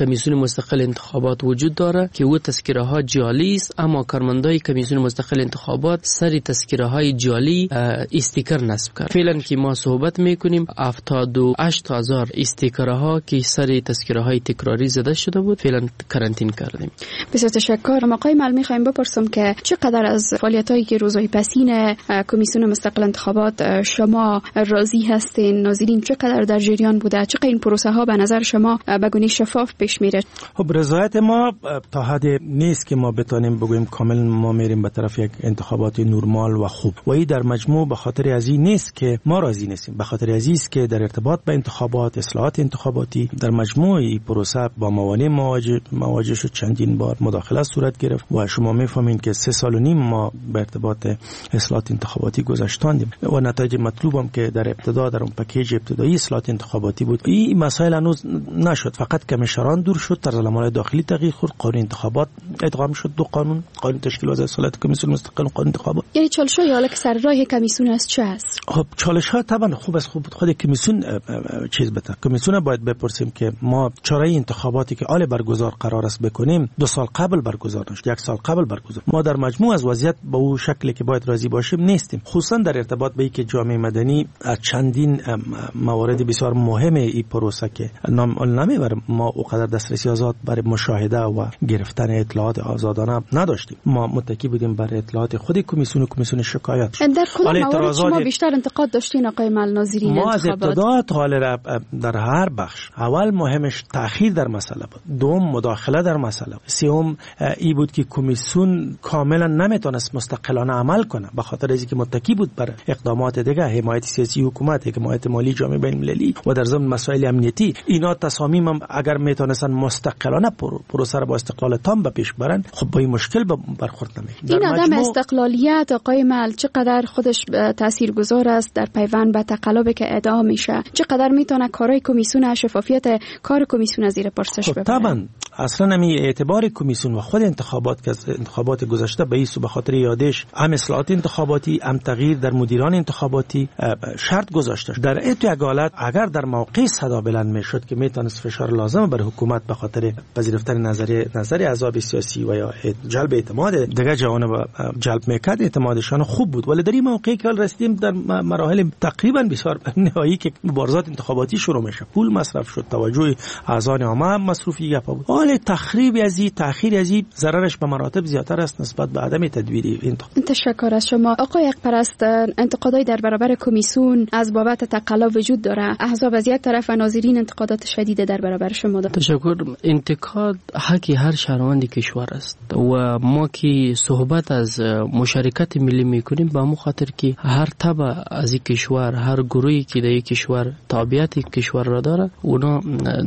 مستقل انتخابات وجود داره که او تذکره ها جعلی است، اما کارمندای کمیسیون مستقل انتخابات سری تذکره های جعلی استیکر نصب کرد. فعلا که ما صحبت میکنیم هفتاد و هشت هزار استیکر ها که سری تذکره های تکراری زده شده بود فعلا کرانتین کردیم. بسیار تشکر. آقای مل میخوایم بپرسم که چقدر از فعالیتایی که روزهای پسین کمیسیون مستقل انتخابات شما راضی هستین؟ ناظرین چقدر در جریان بوده؟ چقدر این پروسه ها به نظر شما به گونه شفاف پیش میره؟ خب رضایت ما تا حد نیست که ما بتونیم بگوییم کامل ما میریم به طرف یک انتخابات نرمال و خوب. و این در مجموع به خاطر از این نیست که ما راضی نیستیم، به خاطر از این است که در ارتباط با انتخابات، اصلاحات انتخاباتی در مجموع این پروسه با موانع مواجه مواجه شد، چندین بار مداخله صورت گرفت و شما میفهمین که سه سال و نیم ما به ارتباط اصلاحات انتخاباتی گذاشتاندیم و نتایج مطلوب هم که در ابتدا در اون پکیج ابتدایی اصلاحات انتخاباتی بود. این مسائل هنوز نشد، فقط کمیشنران دور شد، طرز العمل داخلی تغییر خورد، قانون انتخابات ادغام شد، دو قانون، قانون تشکیلات اصلاحات کمیسیون مستقل و قانون انتخابات. یعنی چالش های حالا که سر راه کمیسیون است چه است؟ خب چالش ها طبعا خوب است، خوب خود کمیسیون چیز بده. کمیسیون باید بپرسیم که ما چاره انتخاباتی که آل برگزار قرار است بکنیم دو سال قبل برگزار نشد، یک سال قبل برگزار. ما در مجموع از وضعیت با اون شکلی که باید راضی باشیم نیستیم، خصوصا در ارتباط به اینکه جامعه مدنی از چندین موارد بسیار مهم این پروسه که نام نمیبره ما اونقدر دسترسی آزاد برای مشاهده و گرفتن اطلاعات آزادانه نداشتیم. ما متکی بودیم بر اطلاعات خود کمیسیون و کمیسیون شکایت. در کدام موارد شما بیشتر انتقاد داشتین آقای مل ناظرین؟ ما از ابتدا تا در هر بخش اول مهمش تأخیر در مسئله بود، دوم مداخله در مسئله، سوم ای بود که کمیسیون کاملا نمیتونست مستقلانه عمل کنه به خاطر اینکه متکی بود بر اقدامات دیگه، حمایت سیاسی حکومت، حمایت مالی جامعه بین‌المللی و در ضمن مسائل امنیتی. اینا تصامیم هم اگر میتونستن مستقلانه پروسه را با استقلال تام به پیش برن، خب با این مشکل برخورد نمی‌کنه. این عدم مجموع... استقلالیت آقای مل چقدر خودش تاثیرگذار است در پیوند به تقلبی که ادعا میشه؟ چقدر میتونه کارهای کمیسیون، شفافیت کار کمیسیون از زیر پرسش ببره؟ خب طبعا اصلا نمی اعتبار کمیسیون و خود انتخابات که از انتخابات گذشته به ایسو به خاطر یادش هم اصلاحات انتخاباتی، هم تغییر در مدیران انتخاباتی شرط گذاشته. در این یک حالت اگر در موقع صدا بلند میشد که میتونست فشار لازم بر حکومت به خاطر پذیرفتن نظر نظر احزاب سیاسی و یا جلب اعتماد دیگه جوانب جلب میکرد، اعتمادشان خوب بود. ولی در این موقعی که رسیدیم در مراحل تقریبا بسیار نهایی که مبارزات انتخاباتی شروع میشه، پول مصرف شد، توجه اعضای عامه مصرفی گپ بود. حال تخریب از این تأخیر از این ضررش به مراتب زیاتر است نسبت به عدم تدبیری انتخاب. تشکر از شما آقای یکپرست. انتقادای در برابر کمیسیون از بابت تقلب وجود داره، احزاب از یک طرف و ناظرین انتقادات شدید در برابر شما دارند. تشکر. انتقاد حق هر شهروند کشور است و ما که صحبت از مشارکت ملی میکنیم به مو خاطر که هر تبع از این کشور، هر گروهی که در این کشور تابعیت کشور را داره اونا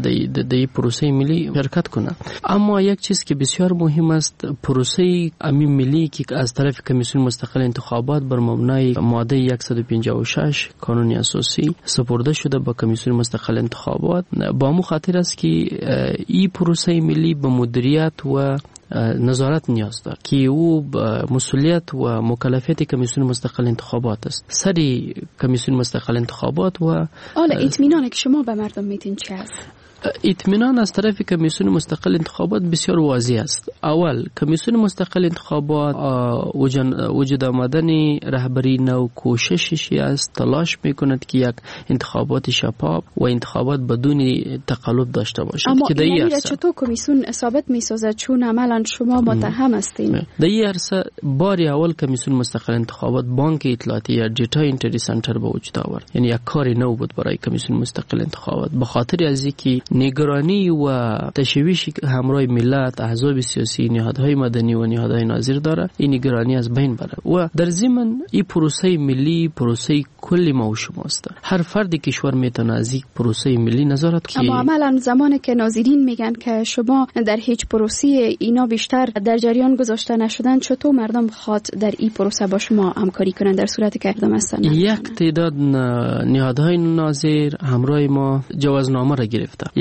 در این پروسه ملی شرکت کنند. اما یک چیز که بسیار مهم است، پروسه امی ملی که از طرف کمیسیون مستقل انتخابات بر مبنای ماده صد و پنجاه و شش قانون اساسی سپرده شده به کمیسیون مستقل انتخابات با مو خاطر است که این پروسه ملی به مدیریت و نظارت نیاز دارد که او مسئولیت و مکلفیت کمیسیون مستقل انتخابات است. سری کمیسیون مستقل انتخابات و حالا اطمینانی که شما به مردم میتین چه است؟ اطمینان از طرف کمیسیون مستقل انتخابات بسیار واضح است. اول کمیسیون مستقل انتخابات وجود آمدن رهبری نو کوششی است، تلاش میکند که یک انتخابات شفاف و انتخابات بدون تقلب داشته باشد. اما که در این عرصه چطور کمیسیون ثابت میسازد چون عملا شما متهم هستین؟ در این عرصه بار اول کمیسیون مستقل انتخابات بانک اطلاعاتی یا دیتا انتری سنتر به وجود آورد. یعنی یک کار نو بود برای کمیسیون مستقل انتخابات به خاطر از اینکه نگرانی و تشویش همراه ملت، احزاب سیاسی، نهادهای مدنی و نهادهای ناظر داره، این نگرانی از بین بره و در ضمن این پروسه ملی پروسه کلی ما و شماست. هر فرد کشور میتونه از این پروسه ملی نظارت کنه. اما عملا زمانی که ناظرین میگن که شما در هیچ پروسه اینا بیشتر در جریان گذاشته نشدن، چطور مردم خواد در این پروسه با شما همکاری کنن در صورتی که اقدام هستن؟ یک تعداد نهادهای ناظر همراه ما جوازنامه را گرفته.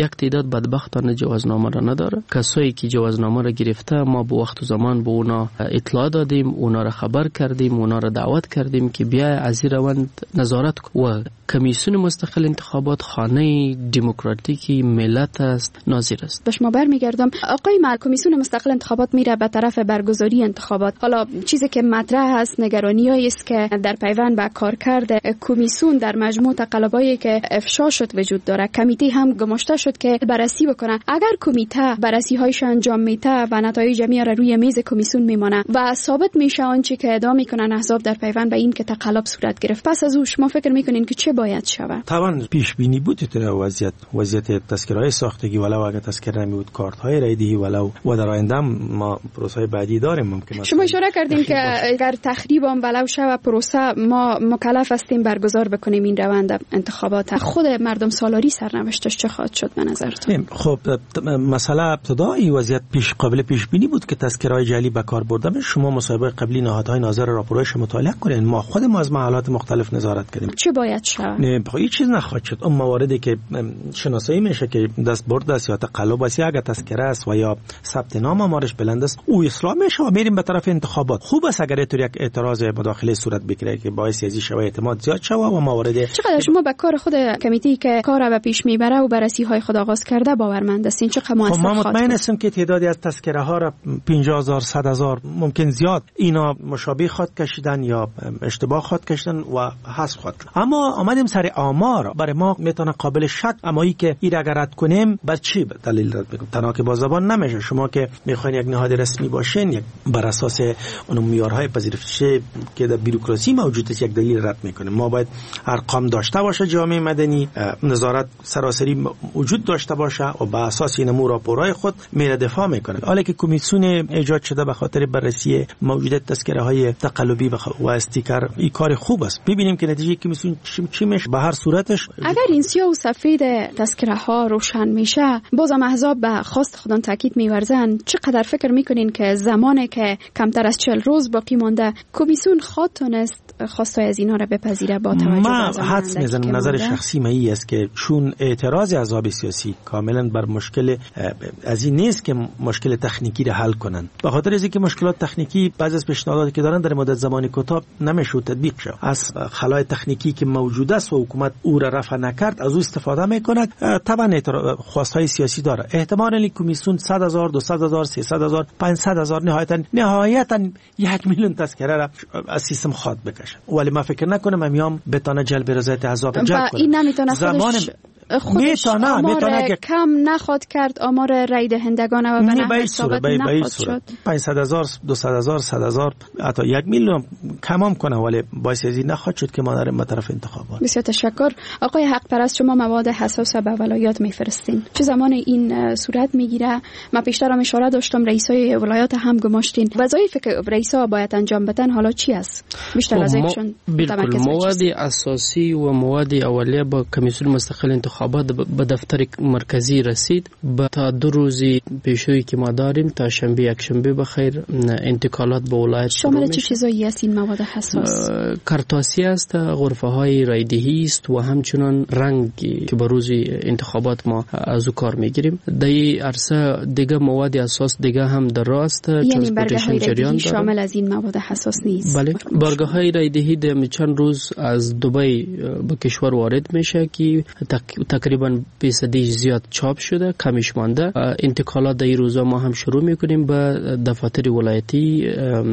یک تعداد بدبختانه جوازنامه را نداره. کسایی که جوازنامه را گرفته ما به وقت و زمان به اونا اطلاع دادیم، اونا را خبر کردیم، اونا را دعوت کردیم که بیای از این روند نظارت و کمیسیون مستقل انتخابات خانه دموکراتیکی ملت است، ناظر است. به شما برمیگردم آقای مال، کمیسیون مستقل انتخابات میره به طرف برگزاری انتخابات. حالا چیزی که مطرح است نگرانیایی است که در پیوند به کارکرد کمیسیون در مجموع تقلبایی که افشا شد وجود داره. کمیته هم گماشته شد که بررسی بکنه. اگر کمیته بررسی هایش انجام میده و نتایج جمعی را روی میز کمیسیون میمانه و ثابت میشه آنچه که ادعا میکنن احزاب در پیوند به این که تقلب صورت گرفت، پس از او شما فکر میکنین که چه باید شود؟ طبعا پیش بینی بود در وضعیت وضعیت تذکره‌های ساختگی، ولو اگر تذکره نمیبود کارت های رایدهی، ولو و در آینده ما پروسه بعدی داریم. ممکن شما اشاره کردین که اگر تخریب هم ولو شود پروسه، ما مکلف هستیم برگزار بکنیم این روند انتخابات. خود مردم سالاری سرنوشتش چه خواهد شد به نظرتون؟ خب مسئله ابتدایی وضعیت پیش قابل پیش بینی بود که تذکره‌های جعلی به کار برده میشه. شما مصاحبه قبلی نهادهای ناظر راپورش مطالعه کنین. ما خودمون از محلات مختلف نظارت کردیم. چه باید شود؟ نه هیچ چیز نخواهد شد. اون مواردی که شناسایی میشه که دست برد است یا تقلب است، اگه تذکره است و یا ثبت نام آمارش بلند است، او اصلاح میشه و میریم به طرف انتخابات. خوب است اگر اینطور یک اعتراض مداخله صورت بگیره که باعث ازی شوه اعتماد زیاد شوه و موارد. چقدر شما به کار خود کمیته که کار به پیش میبره و بررسی های خود آغاز کرده باورمند هستین؟ چقدر موثر خواهد؟ ما مطمئن هستیم که تعدادی از تذکره ها را پنجاه هزار صد هزار ممکن زیاد اینا مشابه خود کشیدن یا اشتباه خود کشیدن و حذف خود. اما آمدیم سر آمار، برای ما میتونه قابل شک امایی که این اگر رد کنیم بر چی دلیل رد بگم؟ تنها با زبان نمیشه. شما که میخواین یک نهاد رسمی باشین، یک بر اساس اون معیارهای پذیرفته که در بوروکراسی موجود است یک دلیل رد میکنیم. ما باید ارقام داشته باشه، جامعه مدنی نظارت سراسری وجود داشته باشه و بر اساس این امور راپورهای خود میره دفاع میکنه. حالا که کمیسیون ایجاد شده به خاطر بررسی موجودیت تذکره های تقلبی و استیکر، این کار خوب است. ببینیم که نتیجه کمیسیون چی میشه. به هر صورتش اگر این سیاه و سفید تذکره ها روشن میشه، بازم احزاب به خواست خودان تاکید میورزن. چقدر فکر میکنین که زمانی که کمتر از چهل روز باقی مانده کمیسیون خواهد تونست خواستای از اینا را بپذیره با توجه به زمان؟ حدس میزنم، نظر شخصی من است که چون اعتراض احزاب سیاسی کاملا بر مشکل از این نیست که مشکل تکنیکی را حل کنن، به خاطر از اینکه مشکلات تکنیکی بعضی از پیشنهاداتی که دارن در مدت زمانی کوتاه نمیشه تطبیق شه. از خلای تکنیکی که موجود است و حکومت او را رفع نکرد از او استفاده میکنه. طبعا خواستهای سیاسی داره. احتمالاً کمیسیون صد هزار، دویست هزار، سیصد هزار، پانصد هزار نهایتا نهایتا یک میلیون تذکره را از سیستم خواد بکشه. ولی ما فکر نکنم امیام بتونه جلب رضایت احزاب جلب کنه. این نمیتونه زمان خودش آمار کم نخواد کرد، آمار رای دهندگان و به نحو ثابت نخواد شد. پانصد هزار، دویست هزار، صد هزار، حتی یک میلیون کمام کنه، ولی باعث ازی نخواد شد که ما داریم به طرف انتخابات. بسیار تشکر آقای حق پرست. شما مواد حساس به ولایات میفرستین، چه زمان این صورت میگیره؟ من پیشتر هم اشاره داشتم رئیسای ولایات هم گماشتین. وظایفی که رئیسا باید انجام بدن حالا چی است؟ بیشتر از اینشون بالکل مواد اساسی و مواد اولیه با کمیسیون مستقل انتخابات به دفتر مرکزی رسید. با تا دو روزی پیشویی که ما داریم تا شنبه یک شنبه بخیر انتقالات به ولایت شامل چه چیزایی است این مواد حساس؟ کارتاسی است، غرفه های رایدهی است و همچنان رنگ که به روز انتخابات ما از او کار میگیریم. در این عرصه دیگه مواد اساس دیگه هم در راه است. یعنی برگه های رایدهی شامل از این مواد حساس نیست؟ بله، برگه های رایدهی در چند روز از دبی به کشور وارد میشه که تقریبا بیصدی زیاد چاپ شده، کمش مانده. انتقالات در این روزا ما هم شروع میکنیم به دفاتر ولایتی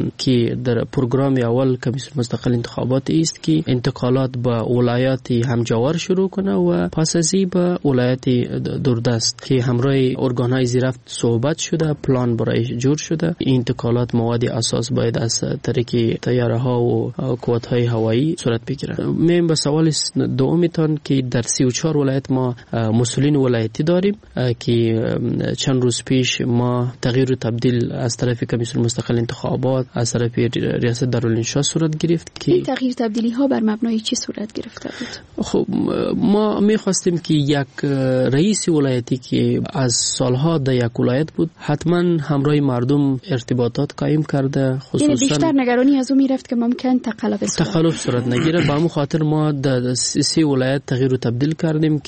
که در پروگرام اول کمیسیون مستقل انتخابات است که انتقالات به ولایات همجوار شروع کنه و پس از این به ولایت دوردست که همراه ارگان‌های زیرفت صحبت شده، پلان برای جور شده. انتقالات مواد اساس باید از طریق طیاره‌ها و قوات‌های هوایی صورت بگیره. من به سوال دومتون که در سی و چهار ولایت ما مسئولین ولایتی داریم که چند روز پیش ما تغییر و تبدیل از طرف کمیسیون مستقل انتخابات از طرف ریاست دارالانشا صورت گرفت. که این تغییر تبدیلی ها بر مبنای چی صورت گرفته بود؟ خب ما می‌خواستیم که یک رئیس ولایتی که از سالها در یک ولایت بود حتما همراه مردم ارتباطات قائم کرده، خصوصا یعنی بیشتر نگرانی از اون میرفت که ممکن تقلب صورت تقلب صورت نگیره. به همون خاطر ما در سی ولایت تغییر و تبدیل کردیم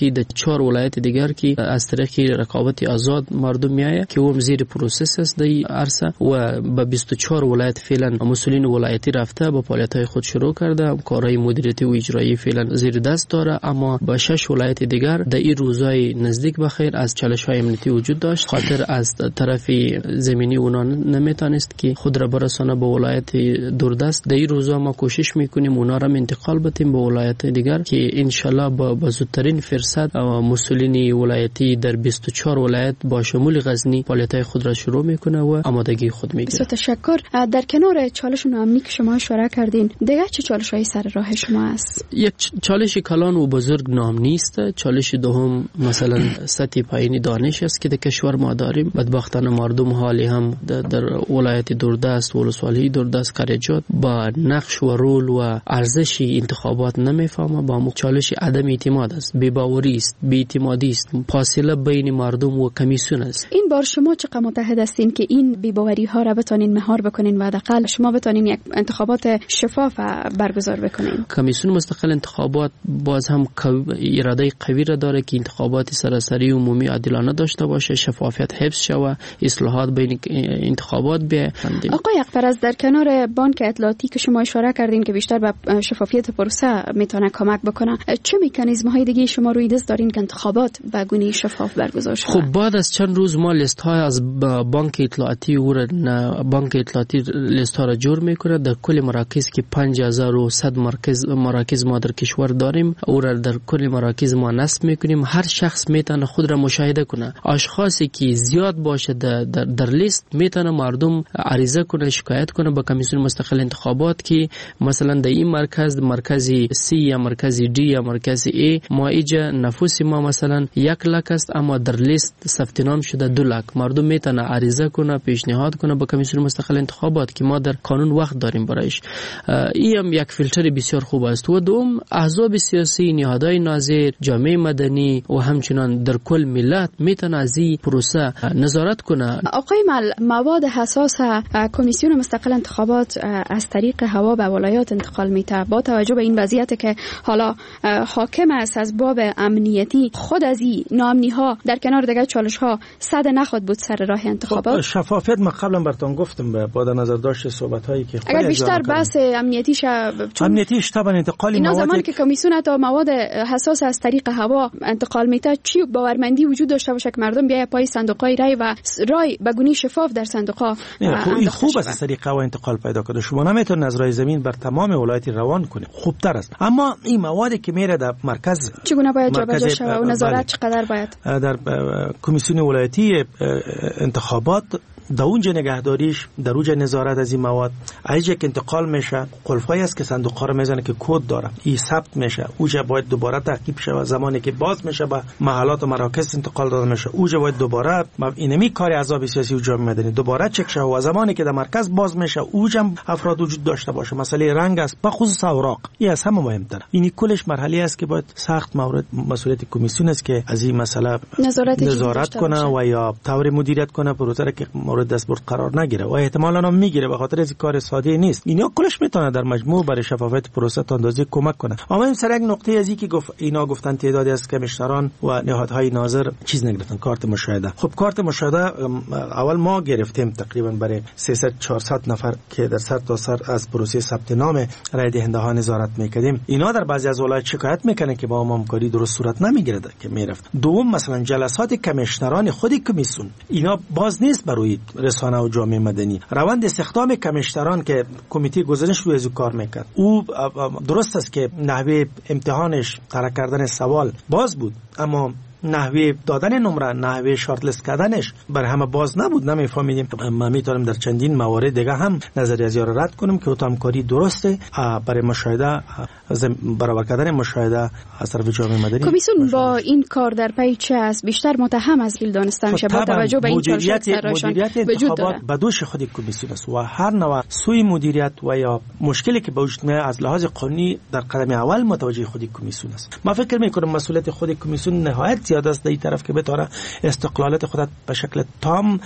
که در چهار ولایت دیگر که از طریق رقابت آزاد مردم میایه که اون زیر پروسس است در عرصه و به بیست و چهار ولایت فعلا مسئولین ولایتی رفته با فعالیت‌های خود شروع کرده، کارهای مدیریتی و اجرایی فعلا زیر دست داره، اما با شش ولایت دیگر در این روزهای نزدیک به خیر از چالش‌های امنیتی وجود داشت، خاطر از طرف زمینی اونا نمیتونست که خود را برسانه به ولایت دوردست. در این روزها ما کوشش میکنیم اونا را انتقال بدیم به ولایت دیگر که انشالله با زودترین فرصت مسئولین ولایتی در بیست و چهار ولایت با شمول غزنی فعالیت‌های خود را شروع میکنه و آمادگی خود میگیره. بسیار تشکر. در کنار چالش امنی که شما اشاره کردین، دیگر چه چالش‌های سر راه شما است؟ یک چالش کلان و بزرگ نام نیست. چالش دوم مثلا سطح پایینی دانش است که در کشور ما داریم. بدبختانه مردم حالی هم در, در ولایت دوردست، ولسوالی دوردست، قریجات با نقش و رول و ارزش انتخابات نمیفهمه. با مو چالش عدم اعتماد است، بی‌باوری است، بی‌اعتمادی است، فاصله بین مردم و کمیسیون است. این بار شما چقدر متحد هستین که این بی‌باوری ها را بتونین مهار بکنین و حداقل شما بتونین یک انتخابات شفاف برگزار بکنین؟ کمیسیون مستقل انتخابات باز هم اراده قوی را داره که انتخابات سراسری عمومی عادلانه داشته باشه، شفافیت حفظ شود، اصلاحات بین انتخابات بیاید. آقای اقبرز، در کنار بانک اطلاعاتی که شما اشاره کردین که بیشتر به شفافیت پروسه میتونه کمک بکنه، چه مکانیزم های دیگه شما روی دست دارین که انتخابات به گونه شفاف برگزار شه؟ خب بعد از چند روز ما لیست های از بانک اطلاعاتی و بانک اطلاعاتی لیست ها را جور میکنه در کل مراکز که پنج هزار و صد مراکز مراکز ما در کشور داریم، او را در کل مراکز ما نصب میکنیم. هر شخص میتونه خود را مشاهده کنه. اشخاصی که زیاد باشه در, در, در لیست میتونه مردم عریضه کنه، شکایت کنه به کمیسیون مستقل انتخابات که مثلا در این مرکز مرکزی سی یا مرکزی دی یا مرکزی ای ما ایجا نفوس ما مثلا یک لک است اما در لیست ثبت نام شده دو لک. مردم میتونه عریضه کنه، پیشنهاد کنه به کمیسیون مستقل انتخابات که ما در قانون وقت داریم برایش. این هم یک فیلتر بسیار خوب است. و دوم احزاب سیاسی، نهادهای ناظر، جامعه مدنی و همچنان در کل ملت میتونه از این پروسه نظارت کنه. آقای مل، مواد حساس کمیسیون مستقل انتخابات از طریق هوا به ولایات انتقال میته. با توجه به این وضعیت که حالا حاکم است از باب امنیتی، خود از این ناامنی ها در کنار دیگر چالش ها صد نخواد بود سر راه انتخابات؟ شفافیت ما قبلا براتون گفتم با در نظر داشت صحبت هایی که اگر بیشتر بحث امنیتی شه، امنیتیش طبعا انتقال اینا مواد زمان که کمیسیون تا مواد حساس از طریق هوا انتقال میته، چی باورمندی وجود داشته باشه که مردم بیای پای صندوق‌های رای و رای به گونه شفاف در صندوق‌ها؟ این خوب است از طریق هوا انتقال پیدا کنه. شما نمیتونید از رای زمین بر تمام ولایت روان کنید، خوبتر است. اما این موادی که میره در مرکز چگونه باید جابجا شه و نظارت چقدر باید در کمیسیون ولایتی انتخابات در اونجا نگهداریش، در اونجا نظارت از این مواد، ایجا که انتقال میشه قلفایی است که صندوق ها رو میزنه که کد داره، این ثبت میشه، اونجا باید دوباره تعقیب شه. زمانی که باز میشه به محلات و مراکز انتقال داده میشه، اونجا باید دوباره اینمی کاری احزاب سیاسی و جامعه مدنی دوباره چک شه. و زمانی که در مرکز باز میشه اونجا افراد وجود داشته باشه. مسئله رنگ است، به خصوص اوراق، این از همه مهمتره. این کلش مرحله است که باید سخت مورد مسئولیت کمیسیون است که از این مسئله نظارت, نظارت کنه و یا طور مدیریت کنه پروسه که مورد دستبرد قرار نگیره و احتمالاً هم میگیره، به خاطر از کار ساده نیست. اینا کلش میتونه در مجموع برای شفافیت پروسه تا اندازه کمک کنه. اما این سر یک نقطه از اینکه گفت اینا گفتن تعدادی از کمیشنران و نهادهای ناظر چیز نگرفتن، کارت مشاهده. خب کارت مشاهده اول ما گرفتیم تقریبا برای سیصد چهارصد نفر که در سر تا سر از پروسه ثبت نام رای دهنده ها نظارت میکردیم. اینا در بعضی از ولایت شکایت میکنن که با ما همکاری درست صورت نمیگیره که میرفت. دوم مثلا جلسات کمیشنران خود کمیسیون اینا باز نیست برای رسانه و جامعه مدنی. روند استخدام کمیشنران که کمیته گزارش روی از کار میکرد، او درست است که نحوه امتحانش، طرح کردن سوال باز بود، اما نحوه دادن نمره، نحوه شارت لیست کردنش بر همه باز نبود. نمیفهمیدیم. ما میتونیم در چندین موارد دیگه هم نظریه ازیا رو رد کنیم که اوت همکاری درسته برای مشاهده، برابر کردن مشاهده از طرف جامعه مدنی. کمیسیون با این کار در پی چه است؟ بیشتر متهم از ریل دانسته میشه با توجه به این چالشات سرراشان وجود داره. به دوش خود کمیسیون است و هر نوع سوی مدیریت و یا مشکلی که به وجود میاد از لحاظ قانونی در قدم اول متوجه خود کمیسیون است. ما فکر میکنم مسئولیت خود کمیسیون نهایت زیاد است در این طرف که بتونه استقلالت خودت به شکل تام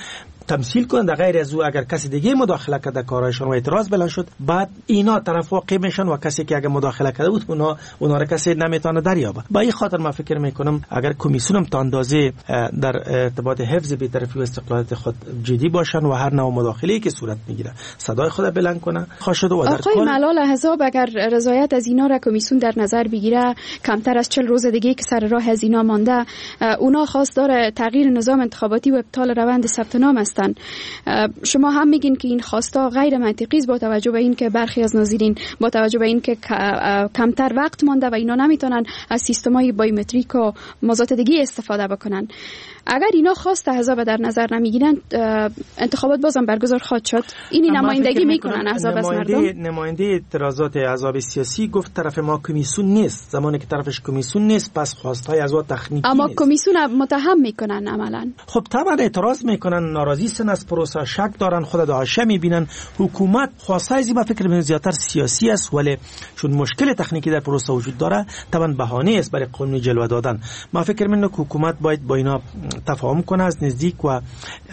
تمثیل کنند. غیر از او اگر کسی دیگه مداخله کرده کارایشان و اعتراض بلند شد، بعد اینا طرف واقع میشن و کسی که اگر مداخله کرده بود اونا اونا را کسی نمیتونه دریابه. با این خاطر من فکر میکنم اگر کمیسیون هم تا اندازه در ارتباط حفظ بی‌طرفی و استقلالیت خود جدی باشن و هر نوع مداخله‌ای که صورت میگیره صدای خود بلند کنه خواهد و در آقای ملال احزاب اگر رضایت از اینا را کمیسیون در نظر بگیره، کمتر از چهل روز دیگه که سر راه از اینا مانده، اونا خواستار تغییر نظام انتخاباتی و ابطال روند ثبت نام هستند. شما هم میگین که این خواستا غیر منطقی است با توجه به این که برخی از ناظرین با توجه به این که کمتر وقت مانده و اینا نمیتونن از سیستم‌های بایومتریک و موضوعات دیگه استفاده بکنن. اگر اینا خواست احزاب در نظر نمیگیرن، انتخابات بازم برگزار خواهد شد. اینی نمایندگی میکنن احزاب از مردم. نماینده اعتراضات احزاب سیاسی گفت طرف ما کمیسیون نیست. زمانی که طرفش کمیسیون نیست پس خواستهای از اون تخنیکی اما نیست. کمیسیون متهم میکنن عملاً. خب طبعا اعتراض میکنن، ناراضی هستن از پروسه، شک دارن، خود داعش میبینن. حکومت خواسته از این فکر من زیاتر سیاسی است، ولی چون مشکل تکنیکی در پروسه وجود داره طبعا بهانه است برای قانون جلوه دادن. ما فکر من حکومت باید با اینا تفاهم کنه از نزدیک و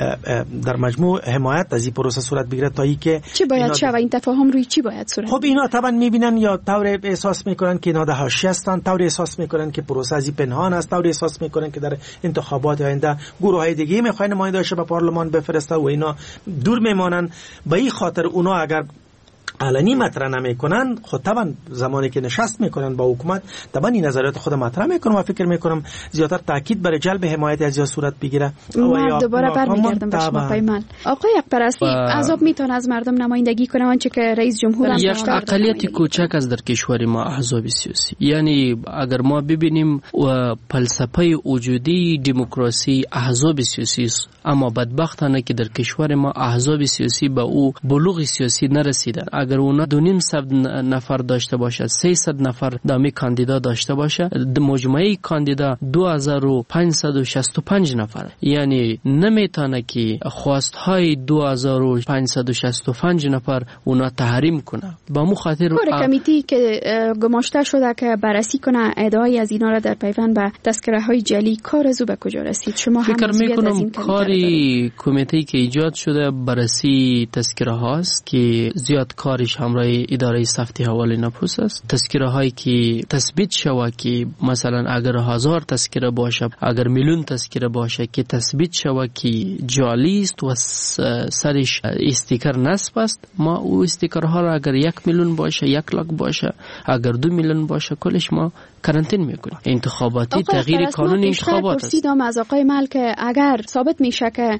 در مجموع حمایت از این پروسه صورت بگیره تا ای که چی باید شه و این تفاهم روی چی باید صورت؟ خب اینا طبعا میبینن یا طور احساس میکنن که اینا در حاشیه هستن، طور احساس میکنن که پروسه از پنهان است، طور احساس میکنن که در انتخابات آینده گروهای دیگه میخواین نماینده‌اش به پارلمان بفرسته و اینا دور میمانن. به این خاطر اونا اگر علنی مطرح نمیکنن، خود طبعا زمانی که نشست میکنن با حکومت طبعا این نظریات خود مطرح میکنن و فکر میکنم زیادتر تاکید برای جلب حمایت از یا صورت بگیره. من دوباره برمیگردم به شما پیمان. آقای اکبراستی، احزاب میتونه از مردم نمایندگی کنه آنچه که رئیس جمهور هم یک اقلیت کوچک از در کشور ما احزاب سیاسی، یعنی اگر ما ببینیم و فلسفه وجودی دموکراسی احزاب سیاسی است، اما بدبختانه که در کشور ما احزاب سیاسی به او بلوغ سیاسی نرسیدن. اگر اونا دو نیم صد نفر داشته باشه، سیصد نفر دامی کاندیدا داشته باشه، مجموعه کاندیدا دو هزار و پانصد و شصت و پنج نفر، یعنی نمیتونه که خواستهای دو هزار و پانصد و شصت و پنج نفر اونا تحریم کنه. با مو خاطر کار کمیتی که گماشته شده که بررسی کنه ادعای از اینا را در پیوند به تذکره های جعلی، کار از او به کجا رسید؟ شما هم فکر میکنم کاری کمیتی که ایجاد شده بررسی تذکره هاست که زیاد کارش همراه اداره ثبت حواله نفوس است. تذکره هایی که تثبیت شود که مثلا اگر هزار تذکره باشه، اگر میلیون تذکره باشه که تثبیت شود که جعلی است و سرش استیکر نصب است، ما او استیکرها را اگر یک میلیون باشه، یک لاک باشه، اگر دو میلیون باشه، کلش ما کرانتین میکنیم. انتخاباتی تغییر قانون انتخابات است. پرسیدم از آقای ملک اگر ثابت میشه که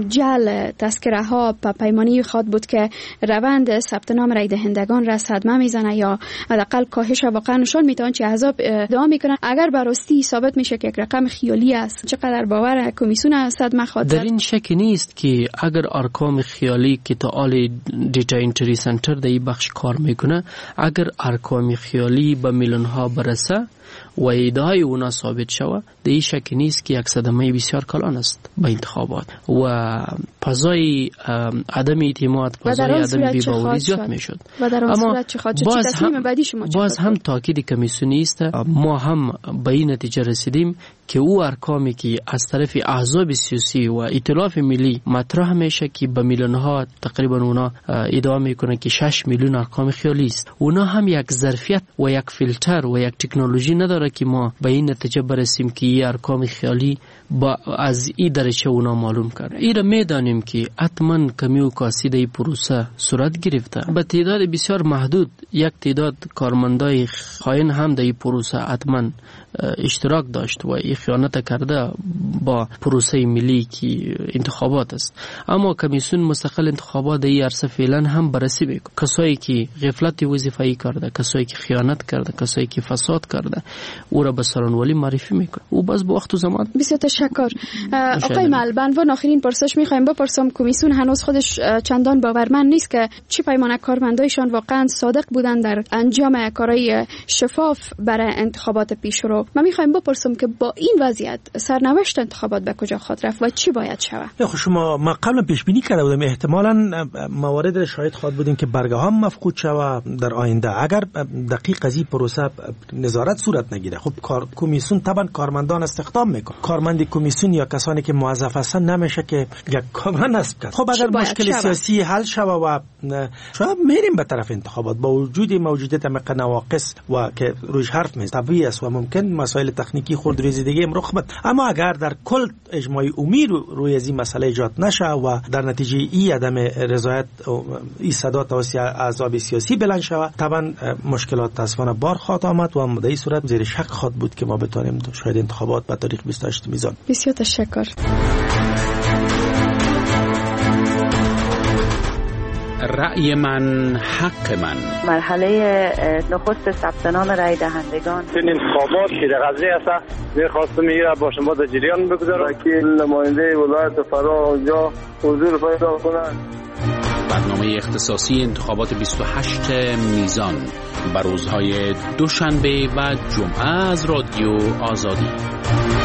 جعل تذکره ها په پیمانی خواد بود که روند ثبت نام رای دهندگان را صدمه میزنه یا حداقل کاهش واقعا نشان میتونه چه احزاب ادعا میکنن، اگر براستی ثابت میشه که یک رقم خیالی است، چقدر باور کمیسیون صدمه خواهد در این شک نیست که اگر ارقام خیالی که تا آل دیتا انتری سنتر در این بخش کار میکنه، اگر ارقام خیالی به میلیون ها برسه و ادعای اونا ثابت شود، در این شک نیست که یک صدمه بسیار کلان است به انتخابات و فضای عدم اعتماد، فضای عدم بی‌باوری زیاد میشد. اما باز هم, باز هم تاکید کمیسیونی است. ما هم به این نتیجه رسیدیم که او ارقامی که از طرف احزاب سیاسی و ائتلاف ملی مطرح میشه که به میلیون ها تقریبا اونا ادعا میکنن که شش میلیون ارقام خیالی است، اونا هم یک ظرفیت و یک فیلتر و یک تکنولوژی نداره که ما به این نتیجه برسیم که این ارقام خیالی با از این درجه اونا معلوم کرده. ایره میدانیم که حتما کمی و کاسی در این پروسه صورت گرفته. به تعداد بسیار محدود یک تعداد کارمندای خائن هم در این پروسه حتما اشتراک داشت و خیانت کرده با پروسه ملی که انتخابات است. اما کمیسیون مستقل انتخابات در این عرصه فعلا هم بررسی میکنه. کسایی که غفلت وظیفه‌ای کرده، کسایی که خیانت کرده، کسایی که فساد کرده، او را به سرانولی معرفی میکنه. او باز با وقت و زمان. بسیار تشکر. آقای مل، به عنوان آخرین پرسش میخوایم بپرسم، کمیسیون هنوز خودش چندان باورمند نیست که چه پیمانه کارمندایشان واقعا صادق بودن در انجام کارهای شفاف برای انتخابات پیشرو. خب من میخوایم بپرسم که با این وضعیت سرنوشت انتخابات به کجا خواهد رفت و چی باید شود؟ خب شما ما قبلا پیش بینی کرده بودیم احتمالاً موارد شاهد خواهد بودیم که برگه ها مفقود شود در آینده اگر دقیق از این پروسه نظارت صورت نگیره. خب کار کمیسیون طبعا کارمندان استخدام میکنه، کارمند کمیسیون یا کسانی که موظف هستن نمیشه که یک کار نصب کرد. خب اگر مشکل سیاسی حل شود و شاید میریم به طرف انتخابات با وجود موجودیت مقدار نواقص و که روش حرف میزنه طبیعی است و ممکن مسائل تکنیکی خرد ریزیدگی هم رخ بده، اما اگر در کل اجماع عمومی رو روی از این مسئله ایجاد نشه و در نتیجه ای عدم رضایت ای صدا توسط احزاب سیاسی بلند شود، طبعا مشکلات تاسفانه بار خواهد آمد و در این صورت زیر شک خواهد بود که ما بتونیم شاید انتخابات به تاریخ بیست و هشت میزان. بسیار تشکر. رأی من حق من. مرحله نخست ثبت نام رأی دهندگان. این انتخابات که در قضیه است می‌خواستم میره با شما در جریان بگذارم. وکیل نماینده ولایت فرا اونجا حضور پیدا کنند. برنامه اختصاصی انتخابات بیست و هشت میزان بر روزهای دوشنبه و جمعه از رادیو آزادی.